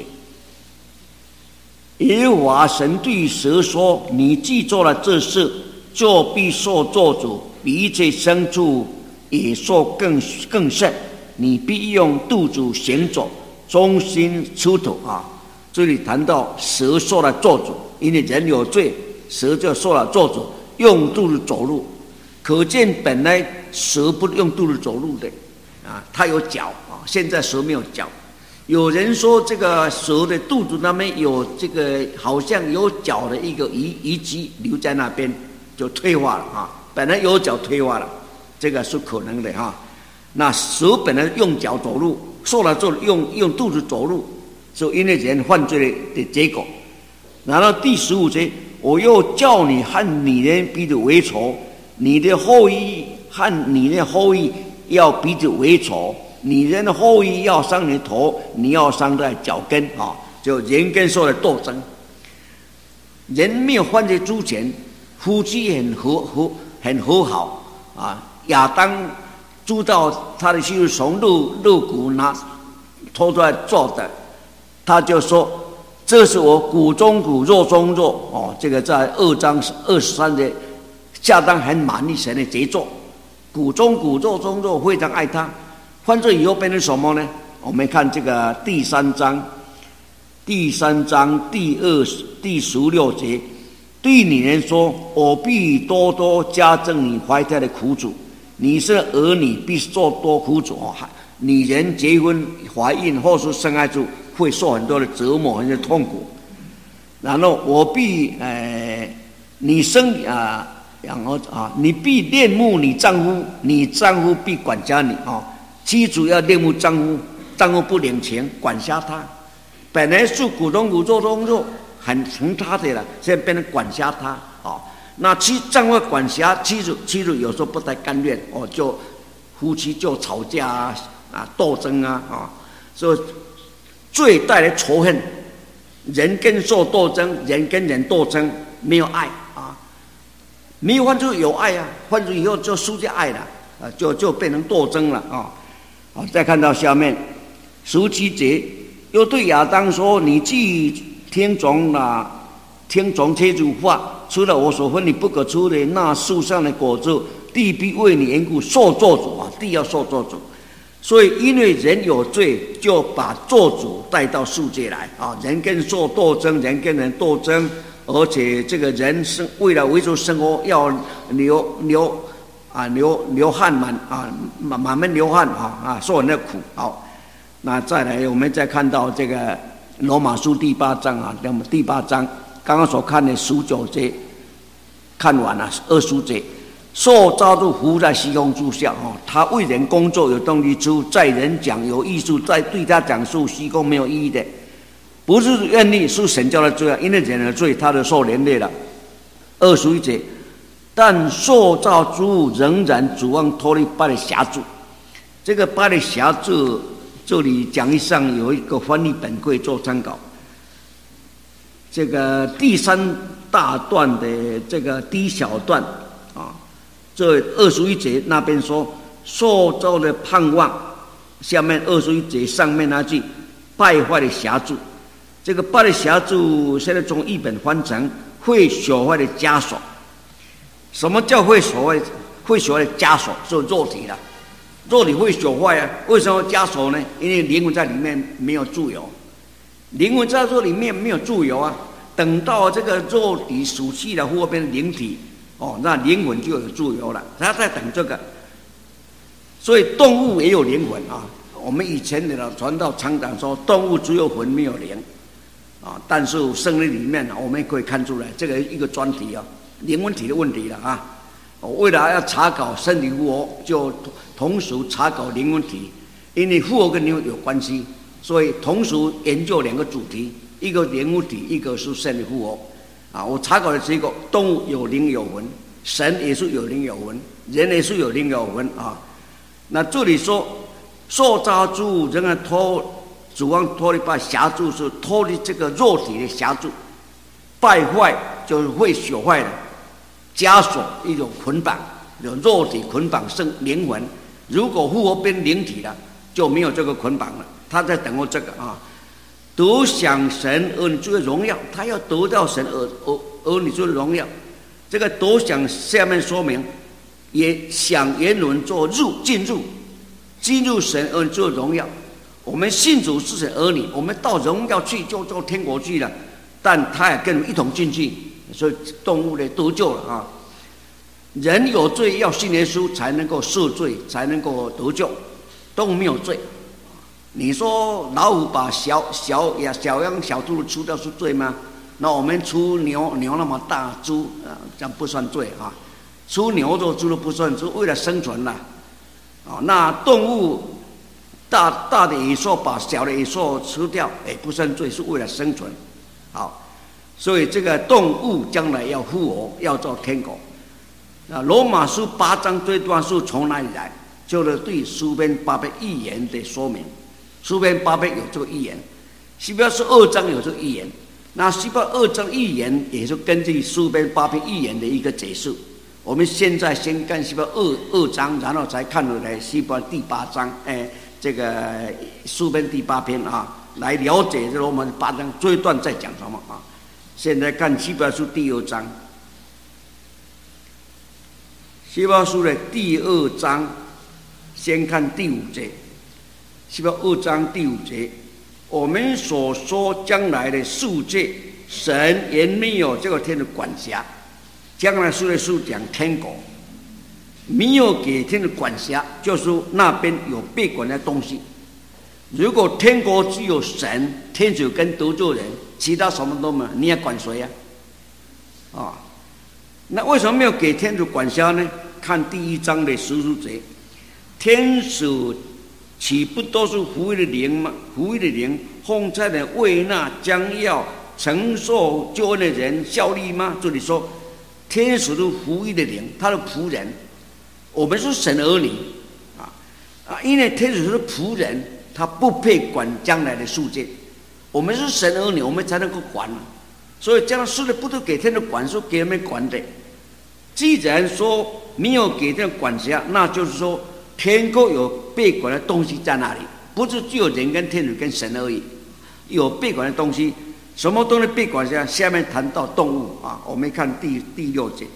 耶和华神对蛇说：“你既做了这事，就必受咒诅，比一切牲畜也受更甚。你必用肚子行走，中心出土啊。”这里谈到蛇受了咒诅，因为人有罪，蛇就受了咒诅，用肚子走路。可见本来蛇不用肚子走路的啊，它有脚啊，现在蛇没有脚。有人说这个蛇的肚子那边有这个好像有脚的一个遗迹留在那边，就退化了啊。本来有脚退化了，这个是可能的哈。那蛇本来用脚走路，受了咒用肚子走路，就因为人犯罪的结果。然后第15节，我又叫你和你人彼此为仇，你的后裔和你的后裔要彼此为仇。你人的后裔要伤你的头，你要伤在脚跟啊！就人跟兽的斗争。人没有犯罪之前，夫妻很和好啊。亚当知道他的媳妇从肉骨偷出来做的，他就说：“这是我骨中骨肉中肉。”哦，这个在2章23节，亚当很满意神的杰作，骨中骨肉中肉，非常爱他。犯罪以后变成什么呢？我们看这个第3章第16节，对女人说：“我必多多加增你怀胎的苦楚，你是儿女必受多苦楚。”女人结婚怀孕或是生孩子会受很多的折磨，很多痛苦。然后我必你生养儿啊，你必恋慕你丈夫，你丈夫必管辖你啊。妻子要恋慕丈夫，丈夫不领情，管辖他。本来是骨中骨肉中肉，很他的了，现在变成管辖他啊。那丈夫管辖妻子有时候不太甘愿哦，就夫妻就吵架斗争啊。所以罪带来仇恨，人跟兽斗争，人跟人斗争，没有爱啊。没有犯罪有爱啊，犯罪以后就失去爱了啊，就变成斗争了啊。好，再看到下面17节，又对亚当说：“你既听从妻子话，除了我所吩你不可吃的那树上的果子，地必为你缘故受咒诅啊！地要受咒诅。所以因为人有罪，就把咒诅带到世界来啊！人跟兽斗争，人跟人斗争，而且这个人是为了维持生活，要流汗满门流汗受很多苦。好，那再来我们再看到这个罗马书第8章啊，那么第8章刚刚所看的19节看完了，20节，受造之福在虚空之下他为人工作有动力出，在人讲有益处，在对他讲述虚空没有意义的，不是愿力，是神教的罪因为人的罪，他就受连累了。21节。但受造之物仍然指望脱离八的辖制。这个八的辖制，这里讲义上有一个翻译本可以做参考。这个第3大段的这个第一小段啊，这21节那边说受造的盼望，下面21节上面那句败坏的辖制。这个败的辖制现在从译本翻成会朽坏的枷锁。什么叫会朽坏的枷锁？是肉体了，肉体会朽坏啊。为什么枷锁呢？因为灵魂在里面没有自由，灵魂在这里面没有自由啊。等到这个肉体死去了，或变成灵体那灵魂就有自由了。他在等这个，所以动物也有灵魂啊。我们以前的传道常讲说，动物只有魂没有灵啊。但是圣经里面我们可以看出来，这个一个专题啊。灵魂体的问题了啊！为了要查考身体复活，就同时查考灵魂体，因为复活跟灵魂有关系，所以同时研究2个主题，一个灵魂体，一个是身体复活啊。我查考的结果，动物有灵有魂，神也是有灵有魂，人也是有灵有魂啊。那这里说受造之物仍然指望脱离把辖制，是脱离这个肉体的辖制，败坏就是会朽坏的。 枷锁，一种捆绑，有肉体捆绑生灵魂。如果复活变灵体了，就没有这个捆绑了。他在等候这个啊，得享神儿女的荣耀，他要得到神儿女的荣耀。这个得享下面说明，也享言论做进入神儿女的荣耀。我们信主是神儿女，我们到荣耀去就到天国去了，但他也跟我们一同进去，所以动物呢得救了啊。人有罪要信耶稣才能够赦罪，才能够得救。动物没有罪，你说老虎把小羊小兔吃掉是罪吗？那我们吃牛那么大猪这样不算罪啊。吃牛肉猪都不算罪，为了生存啦。那动物大的野兽把小的野兽吃掉，不算罪，是为了生存。好，所以这个动物将来要复活，要做天国。罗马书8章这段是从哪里来？就是对诗篇800预言的说明。诗篇800有这个预言，希伯来书2章有这个预言。那希伯来2章预言也是根据诗篇800预言的一个解释。我们现在先看希伯来2章，然后才看回来希伯来第8章，这个诗篇第8篇啊，来了解这罗马8章这一段在讲什么啊？现在看希伯来书第2章。希伯来书的第2章，先看第5节。希伯来2章第5节，我们所说将来的世界，神也没有这个天的管辖。将来书讲天国，没有给天的管辖，就是那边有被管的东西。如果天国只有神、天主跟得救人，其他什么都没有，你要管谁呀？那为什么没有给天主管辖呢？看第1章的14节，天使岂不都是福音的灵吗？福音的灵奉差的为那将要承受救恩的人效力吗？这里说，天使是福音的灵，他的仆人，我们是神儿女因为天使是仆人，他不配管将来的世界。我们是神儿女，我们才能够管。所以将来世界不都给天的管，是给人们管的。既然说没有给天管辖，那就是说天国有被管的东西在那里，不是只有人跟天主跟神而已，有被管的东西。什么东西被管辖？下面谈到动物我们看第6节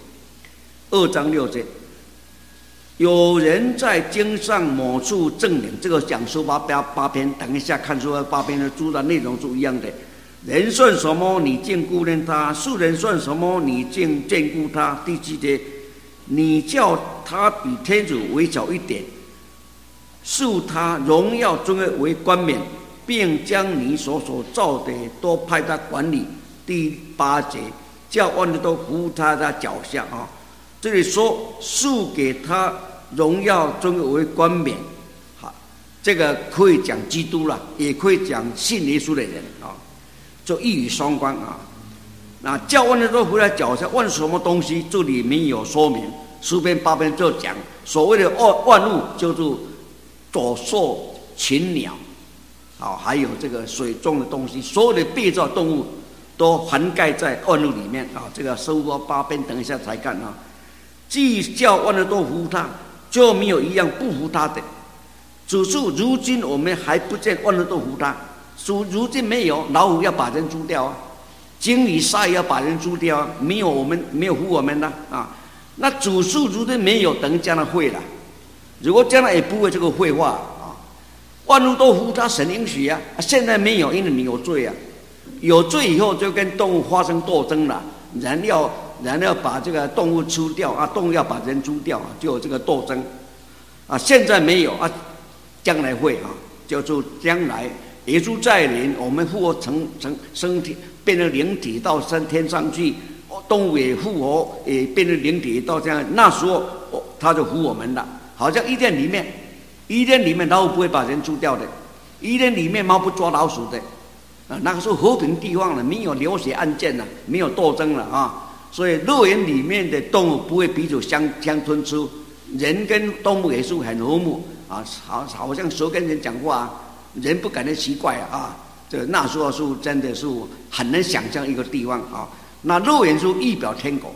，2章6节，有人在经上某处证明，这个讲书8篇，等一下看书8篇的主的内容是一样的。人算什么？你竟顾念他；世人算什么？你竟眷顾他。第7节，你叫他比天主微小一点，受他荣耀尊贵为冠冕，并将你所造的都派他管理。第8节，叫万人都服他的脚下这里说授给他荣耀尊贵为冠冕，这个可以讲基督了，也可以讲信耶稣的人就一语双关那叫万人都服他脚下，万什么东西？这里没有说明。诗篇8篇就讲所谓的万物，就是走兽、禽鸟还有这个水中的东西，所有的被造动物都涵盖在万物里面这个收获8篇，等一下才看既叫万人都服他，就没有一样不服他的。只是如今我们还不见万人都服他，如今没有，老虎要把人诛掉鲸鱼鲨也要把人诛掉没有我们没有服我们的那主数如今没有，等将来会了。如果将来也不会这个会话万物都服他，神允许现在没有，因为你有罪有罪以后就跟动物发生斗争了，人要把这个动物吃掉动物要把人诛掉就有这个斗争现在没有将来会就是将来耶稣再临，我们复活成身体，变成灵体到升天上去，动物也复活，也变成灵体到这样，那时候他就服我们了。好像伊甸里面老虎不会把人诛掉的，伊甸里面猫不抓老鼠的那个是和平地方了，没有流血案件了，没有斗争了所以乐园里面的动物不会彼此相吞吃，人跟动物也是很和睦好像蛇跟人讲话人不感觉奇怪这个那时候是真的是很难想象一个地方那乐园是预表天国，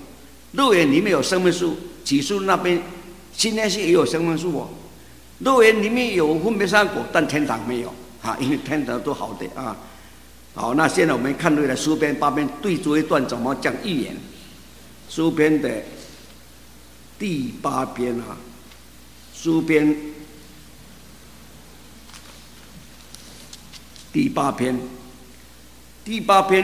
乐园里面有生命树，起初那边新天系也有生命树哦。乐园里面有分别善果，但天堂没有啊，因为天堂都好的啊。好，那现在我们看对了，书篇8篇对注一段怎么讲预言。书篇的第8篇啊，书篇第8篇，第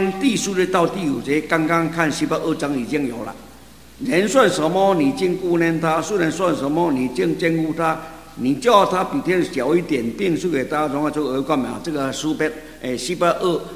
4节到第5节，刚刚看希伯2章已经有了。人算什么？你竟顾念他；虽然算什么？你竟憎恶他。你叫他比天小一点，并赐给他荣耀做额冠冕。这个书篇，希伯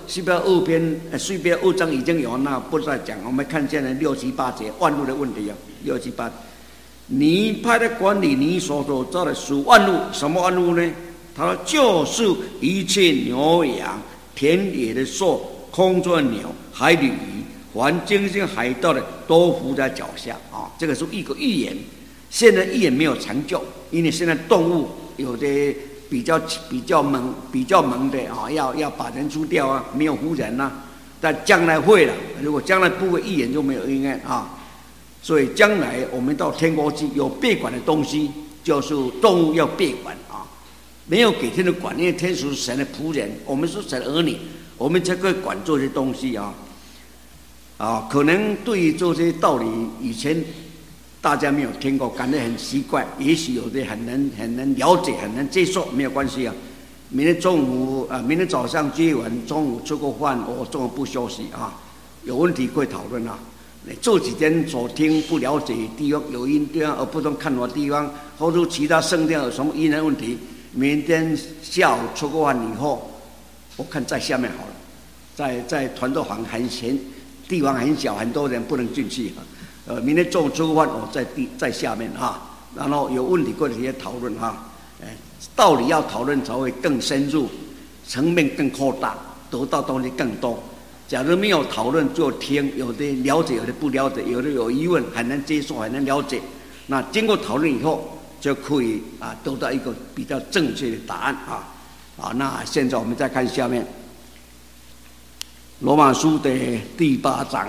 2篇，诗篇2章已经有，那不再讲。我们看现在6、7、8节万物的问题啊，6、7、8。你派的管理你所造的属万物，什么万物呢？他说就是一切牛羊、田野的兽、空中的鸟、海里鱼，凡经行海盗的，都伏在脚下啊！这个是一个预言。现在预言没有成就，因为现在动物有的比较猛的啊，要把人除掉啊，没有唬人啊。但将来会了，如果将来不会预言，就没有应验啊。所以将来我们到天国去，有别管的东西，就是动物要别管啊。没有给天的管，因为天属神的仆人，我们是神的儿女，我们才可以管这些东西啊。可能对于这些道理以前大家没有听过，感觉很奇怪，也许有的很能了解，很能接受，没有关系啊。明天早上接完，中午吃过饭，我中午不休息啊。有问题可以讨论啊。这几天所听不了解的地方有因地方而不同看法的地方，或者其他圣殿有什么因人问题，明天下午吃过饭以后，我看在下面好了，在团购房很闲，地方很小，很多人不能进去。明天中午吃过饭，我在下面啊，然后有问题过来讨论哈。道理要讨论才会更深入，层面更扩大，得到东西更多。假如没有讨论就听，有的了解，有的不了解，有的有疑问，很难接受，很难了解。那经过讨论以后，就可以得到一个比较正确的答案啊。那现在我们再看下面，罗马书的第8章。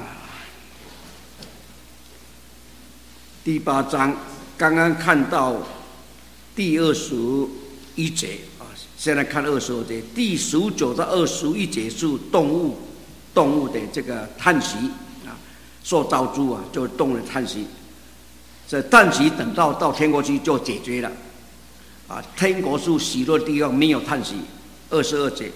第8章刚刚看到第21节啊，现在看22节，第19到21节是动物的这个叹息啊，受造主啊，就是动物的叹息。这叹息等到天国去就解决了啊。天国是喜乐的地方，没有叹息。22节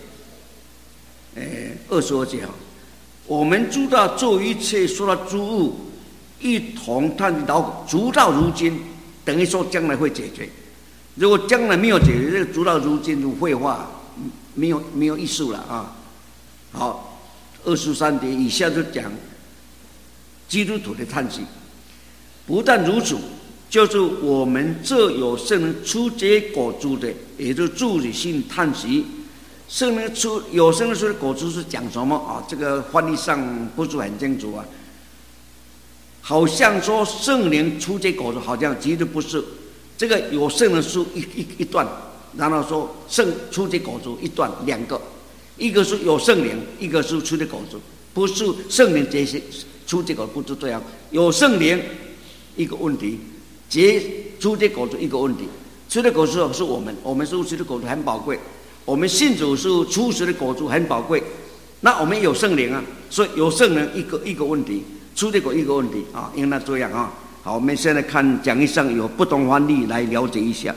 ，22节啊，我们知道做一切受到诸物一同叹息劳苦，直到如今，等于说将来会解决。如果将来没有解决，这个直到如今如废话，没有意思了啊。好。23节以下就讲基督徒的叹息。不但如此，就是我们这有圣灵出结果子的，也就是自己心叹息。圣灵有圣灵出的果子是讲什么啊？这个翻译上不是很清楚啊。好像说圣灵出结果子，好像其实不是。这个有圣灵出一段，然后说出结果子一段，两个。一个是有圣灵，一个是出的果子，不是圣灵这些出这个不是这样。有圣灵一个问题，出这果子一个问题。出的果子是我们是出的果子很宝贵，我们信主是出实的果子很宝贵。那我们有圣灵啊，所以有圣灵一个问题，出的果一个问题啊，应该这样啊。好，我们现在看讲义上有不同翻译来了解一下。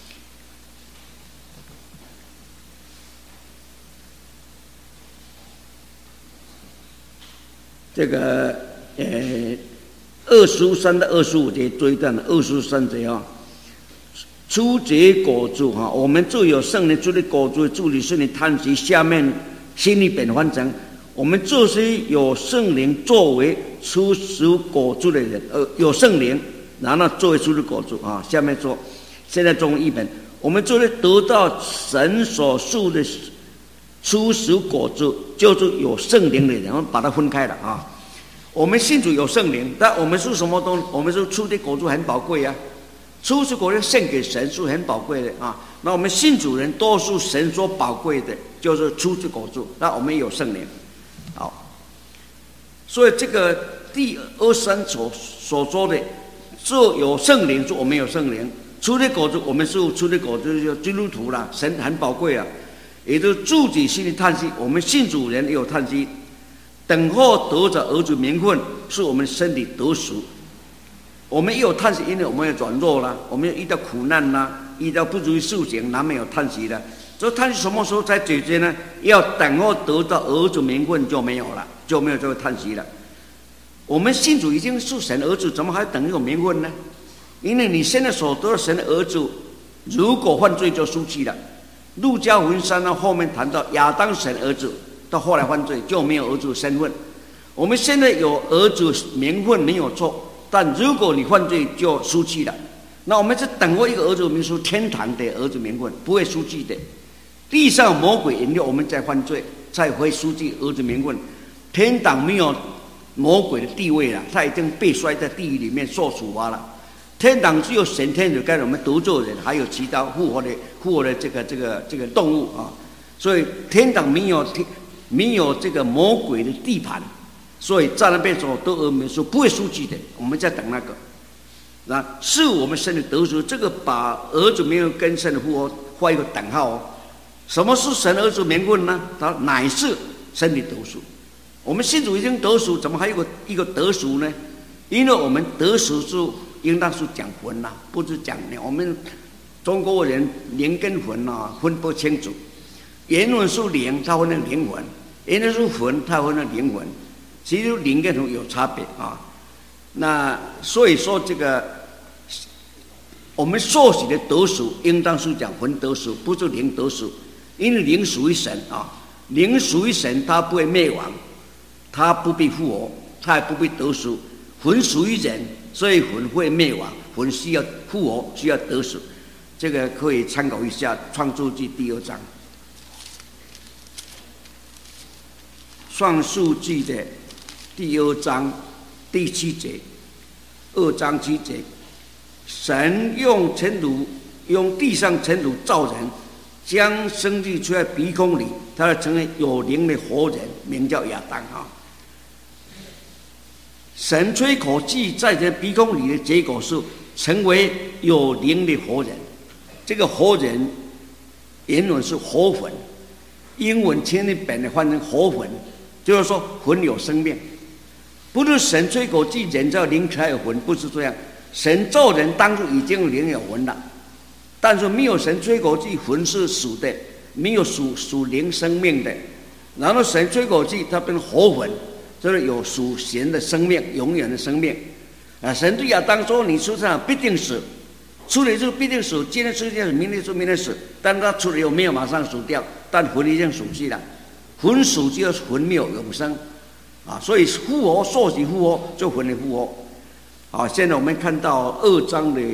这个23到25节追断了23节啊，出结果子哈，我们就有圣灵出的果子，助理圣灵叹息。下面新译本翻成，我们这些有圣灵作为出实果子的人，有圣灵，然后作为出的果子啊。下面说，现在中译本，我们这些得到神所赐的出实果子，就是有圣灵的人，我们把它分开了啊。我们信主有圣灵，但我们是什么东西？我们是出的果子很宝贵啊，出实果子献给神是很宝贵的啊。那我们信主人都是神所宝贵的，就是出的果子。那我们有圣灵，好，所以这个第23所说的，说有圣灵，说我们有圣灵，出的果子我们是出的果子，就基督徒啦，神很宝贵啊，也就是自己心里叹息，我们信主人也有叹息，等候得着儿子名分，是我们身体得赎。我们也有叹息，因为我们也软弱啦，我们遇到苦难啦，遇到不如意事情，难免有叹息的。这叹息什么时候才解决呢？要等候得到儿子名分就没有了，就没有这个叹息了。我们信主已经是神儿子，怎么还等有名分呢？因为你现在所得的神的儿子，如果犯罪就输弃了。路加福音3章后面谈到亚当神儿子，到后来犯罪就没有儿子身份。我们现在有儿子名分没有错，但如果你犯罪就输弃了。那我们是等候一个儿子名书，天堂的儿子名分不会输弃的。地上魔鬼引诱我们在犯罪，才会输弃儿子名分。天堂没有魔鬼的地位了，他已经被摔在地狱里面受处罚了。天堂只有神天主跟我们得救人，还有其他复活的这个动物啊。所以天堂没有这个魔鬼的地盘，所以在那边所得儿名书不会输弃的。我们在等那个。那是我们神的得赎，这个把儿子没有跟神的复活画一个等号哦。什么是神儿子名分呢？他乃是神的得赎。我们信主已经得赎，怎么还有一个得赎呢？因为我们得赎是应当是讲魂呐，不是讲灵。我们中国人灵跟魂啊分不清楚。原文是灵，它分成灵魂；原文是魂，它分成灵魂。其实灵跟魂有差别啊。那所以说，这个我们受洗的得赎，应当是讲魂得赎，不是灵得赎。因为灵属于神啊，灵属于神，它不会灭亡，它不必复活，它也不必得赎。魂属于人，所以魂会灭亡，魂需要复活，需要得赎。这个可以参考一下《创世纪》第2章，《创世纪》的第2章第7节，2章7节，神用地上尘土造人，将生气吹在鼻孔里，他就成为有灵的活人，名叫亚当啊。神吹口气在这鼻孔里的结果是成为有灵的活人。这个活人原文是活魂，英文千里本的翻成活魂，就是说魂有生命。不是神吹口气，人造灵才有魂，不是这样。神造人当初已经有灵有魂了，但是没有神吹口气，魂是死的，没有属灵生命的。然后神吹口气，它变成活魂，就是有属神的生命，永远的生命。神对亚当说：“你出生必定死，出来就必定死。今天出现，明天就明天死。但他出来又没有马上死掉，但魂已经死去了。魂死就是魂没有永生。”所以复活，受洗复活就魂的复活。现在我们看到2章的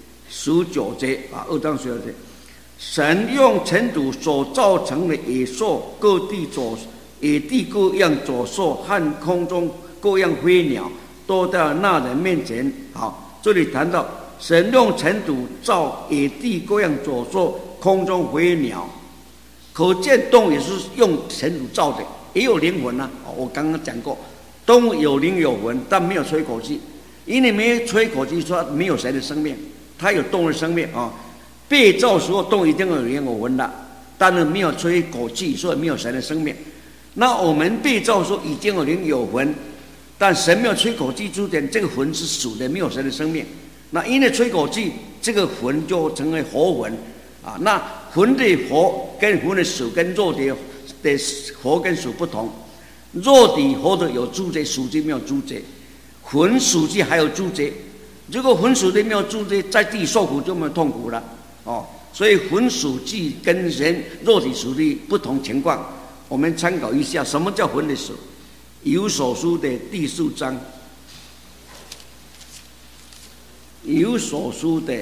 19节，2章19节，神用尘土所造成的野兽，野地各样走兽和空中各样飞鸟，都到那人面前。这里谈到神用尘土造野地各样走兽、空中飞鸟，可见动物也是用尘土造的。也有灵魂啊！我刚刚讲过，动物有灵有魂，但没有吹口气，因为没有吹口气，说没有神的生命，它有动物的生命啊。被造时候动物已经有灵有魂了，但是没有吹口气，所以没有神的生命。那我们被造时候已经有灵有魂，但神没有吹口气之前，这个魂是死的，没有神的生命。那因为吹口气，这个魂就成为活魂啊。那魂的活跟魂的死跟肉的活跟死不同，肉体活的有主责，属体没有主责；魂属体还有主责。如果魂属体没有主责，在地受苦就没有痛苦了所以魂属体跟人肉体属体不同情况，我们参考一下什么叫魂的死。以弗所书的第4章，以弗所书的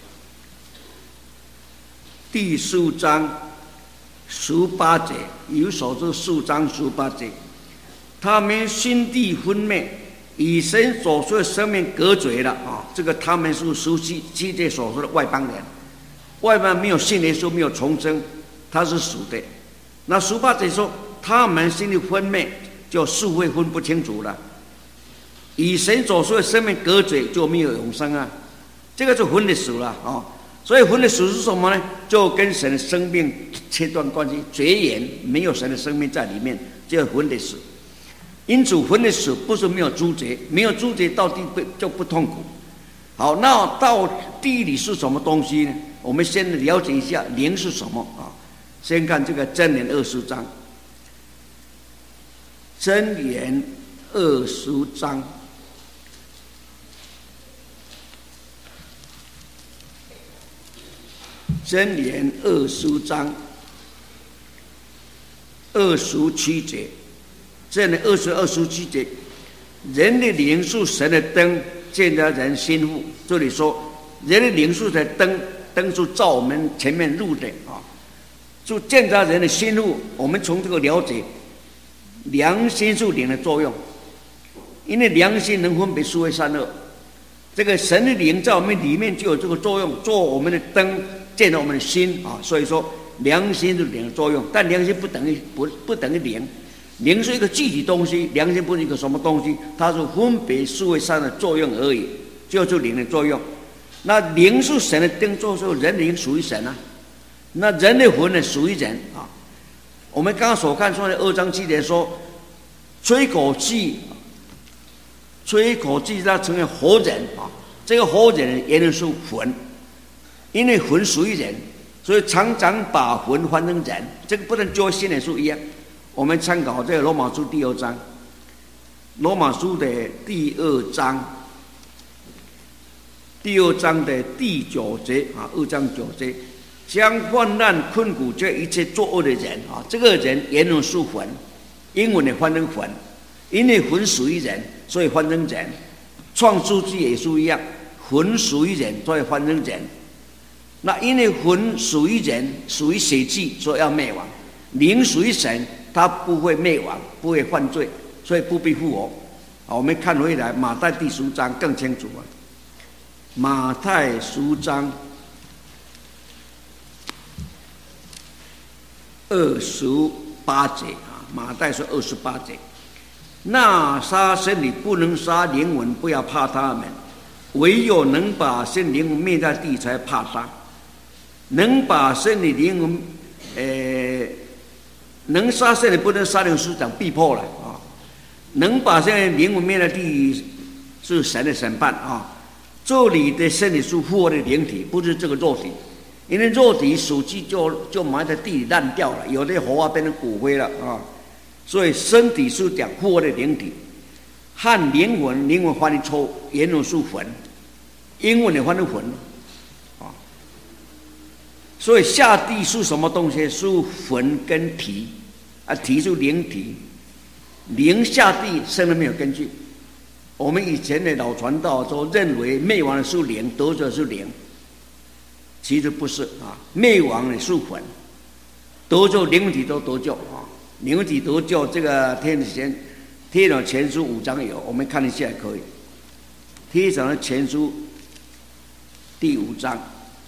第4章18节，以弗所书4章18节，他们心地昏昧，与神所说的生命隔绝了这个他们是17节所说的外邦人，外邦没有信耶稣，没有重生，他是属的。那18节说他们心里昏昧，就是非分不清楚了。 与神所说的生命隔绝，就没有永生啊。这个是魂的死了啊。所以魂的死是什么呢？就跟神的生命切断关系，绝缘，没有神的生命在里面，叫魂的死。因此，魂的死不是没有诸劫，没有诸劫到底就不痛苦。好，那到地里是什么东西呢？我们先了解一下灵是什么啊。先看这个箴言20章，箴言20章。箴言20章27节，箴言27节，人的灵是神的灯，见着人心腹。这里说，人的灵是的灯，灯是照我们前面路的啊，就见着人的心腹。我们从这个了解，良心是灵的作用，因为良心能分别是非善恶。这个神的灵在我们里面就有这个作用，做我们的灯。见到我们的心啊，所以说良心是灵的作用，但良心不等于灵，灵是一个具体东西，良心不是一个什么东西，它是分别是非善的作用而已，就是灵的作用。那灵是神的灯，就是人灵属于神啊，那人的魂呢属于人啊。我们刚刚所看出来的2章7节说，吹口气，它成为活人啊，这个活人也能是魂。因为魂属于人，所以常常把魂换成人，这个不能就心理书一样。我们参考这个罗马书第2章，罗马书的第2章的第9节啊，2章9节，将患难困苦这一切作恶的人啊，这个人原文是魂，英文的换成魂，因为魂属于人，所以换成人。创世纪也是一样，魂属于人，所以换成人。那因为魂属于人，属于血气，所以要灭亡；灵属于神，它不会灭亡，不会犯罪，所以不必复活。好，我们看回来，马太第10章更清楚了。马太10章28节啊，马太说28节，那杀身体不能杀灵魂，不要怕他们；唯有能把身灵魂灭在地，才怕杀。能把身体灵魂，能杀身体不能杀灵是讲逼迫了啊。能把身体灵魂灭在地是神的审判啊。这里的身体是复活的灵体，不是这个肉体，因为肉体属鸡就埋在地里烂掉了，有的活化变成骨灰了啊。所以身体是讲复活的灵体，和灵魂翻译错，原文是魂，英文的翻译魂。所以下地是什么东西？是魂跟体啊，体是灵体，灵下地生了没有根据。我们以前的老传道都认为灭亡的是灵，得救是灵，其实不是啊。灭亡的是魂，得救灵体都得救啊。灵体得救，这个天主前书5章有，我们看一下可以。天主前书第5章。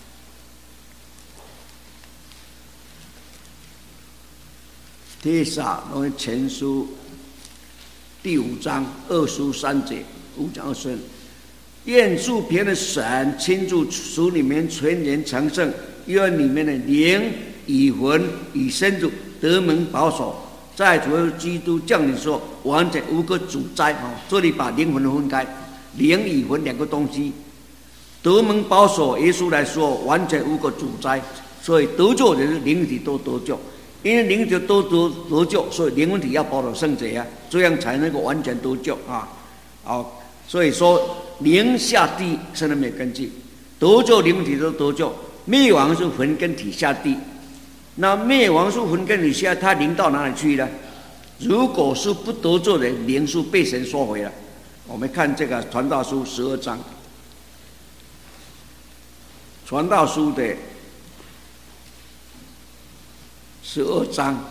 帖撒罗尼前书第5章23节，5章23，愿主别的神亲自使你们全然强盛，愿你们的灵与魂与身体得蒙保守，在主耶稣基督降临的时候完全无可阻灾啊！这里把灵魂分开，灵与魂两个东西得蒙保守，耶稣来说完全无可阻灾，所以得救人灵体都得救。因为灵体都得救，所以灵魂体要保守圣洁啊，这样才能够完全得救啊！好，所以说灵下地生了没有根据，得救灵体都得救，灭亡是魂跟体下地。那灭亡是魂跟体下，他灵到哪里去呢？如果是不得救的人，灵是被神收回了。我们看这个传道书12章，传道书的12章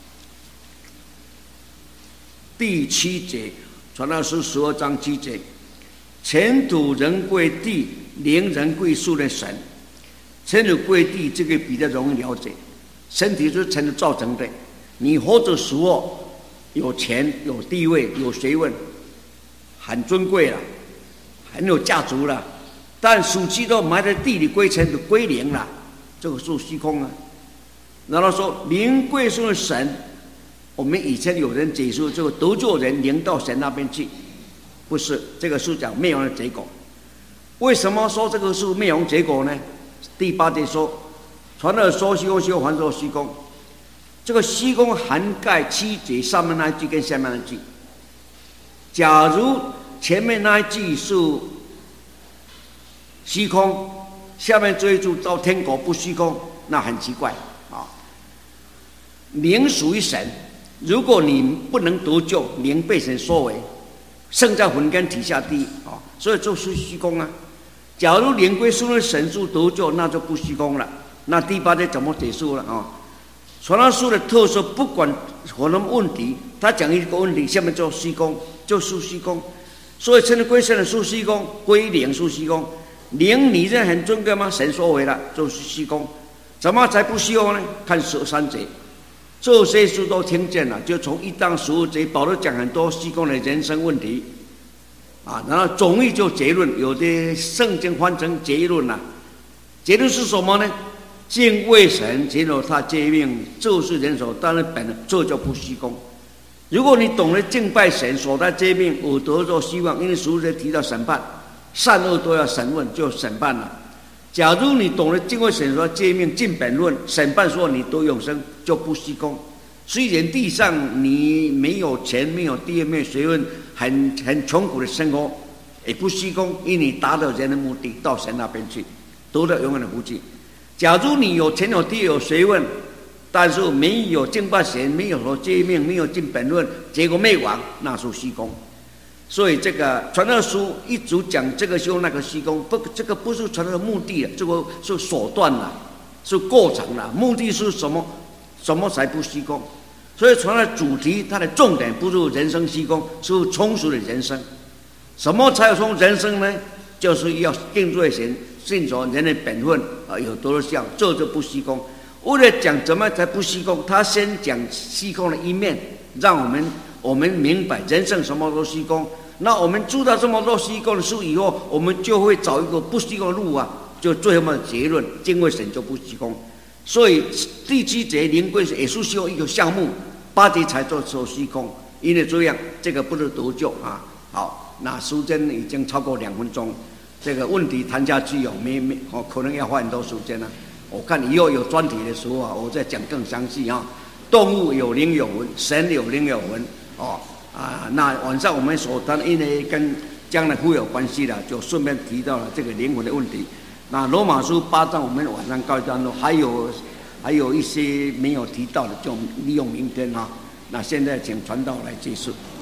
第7节，传道书12章7节，尘土人归地，灵人归树的神。尘土归地，这个比较容易了解。身体是尘土造成的，你活着时候有钱、有地位、有学问， 很尊贵了，很有价值了。但属鸡都埋在地里归尘就归零了，这个是虚空啊。然后说灵归顺神，我们以前有人解释这个得救人灵到神那边去，不是，这个是讲灭亡的结果。为什么说这个是灭亡结果呢？第8节说，传了说虚空，虚空还说虚空。这个虚空涵盖7节上面那一句跟下面那一句。假如前面那一句是虚空，下面这一句到天国不虚空，那很奇怪啊。灵属于神，如果你不能得救，灵被神收为，圣在魂跟体下地啊，所以就是虚空啊。假如灵归顺神是得救，那就不虚空了。那第8节怎么解释了啊？传道书的特色，不管什么问题，他讲一个问题，下面就虚空，就是虚空。所以称为归神的是虚空，归灵是虚空。灵你认很尊贵吗？神说为了就是虚空，怎么才不虚空呢？看13节，这些书都听见了，就从1到15节，保罗讲很多虚空的人生问题啊，然后总义就结论，有的圣经翻成结论了。结论是什么呢？敬畏神，遵守他诫命，就是人所当的本，这就不虚空。如果你懂得敬拜神，守他诫命，有得着希望。因为书里提到审判，善恶都要审问，就审判了。假如你懂得敬畏神，说诫命尽本论，审判说你得永生，就不虚空。虽然地上你没有钱，没有地位，没有学问，很穷苦的生活，也不虚空，因为你达到人的目的，到神那边去，得到永远的福气。假如你有钱有地有学问，但是没有敬拜神，没有说诫命，没有尽本论，结果灭亡，那是虚空。所以这个传道书一直讲这个虚空那个虚空，不，这个不是传道的目的，这个是手段了，是过程了。目的是什么？什么才不虚空？所以传道的主题，它的重点不是人生虚空，是充实的人生。什么才有充人生呢？就是要敬畏神，信守人的本分啊，有多少项，这就不虚空。为了讲怎么才不虚空，他先讲虚空的一面，让我们明白人生什么都虚空。那我们知道这么多虚空的事以后，我们就会找一个不虚空的路啊，就最后的结论，敬畏神就不虚空。所以第7节灵归也是需要一个项目，8节才做虚空。因为这样，这个不是得救啊。好，那时间已经超过2分钟。这个问题谈下去可能要花很多时间了。我看以后有专题的时候啊，我再讲更详细啊。动物有灵有魂，神有灵有魂哦啊。那晚上我们所谈，因为跟将来会有关系的，就顺便提到了这个灵魂的问题。那罗马书8章我们晚上告一段落，还有一些没有提到的，就利用明天啊。那现在请传道来结束。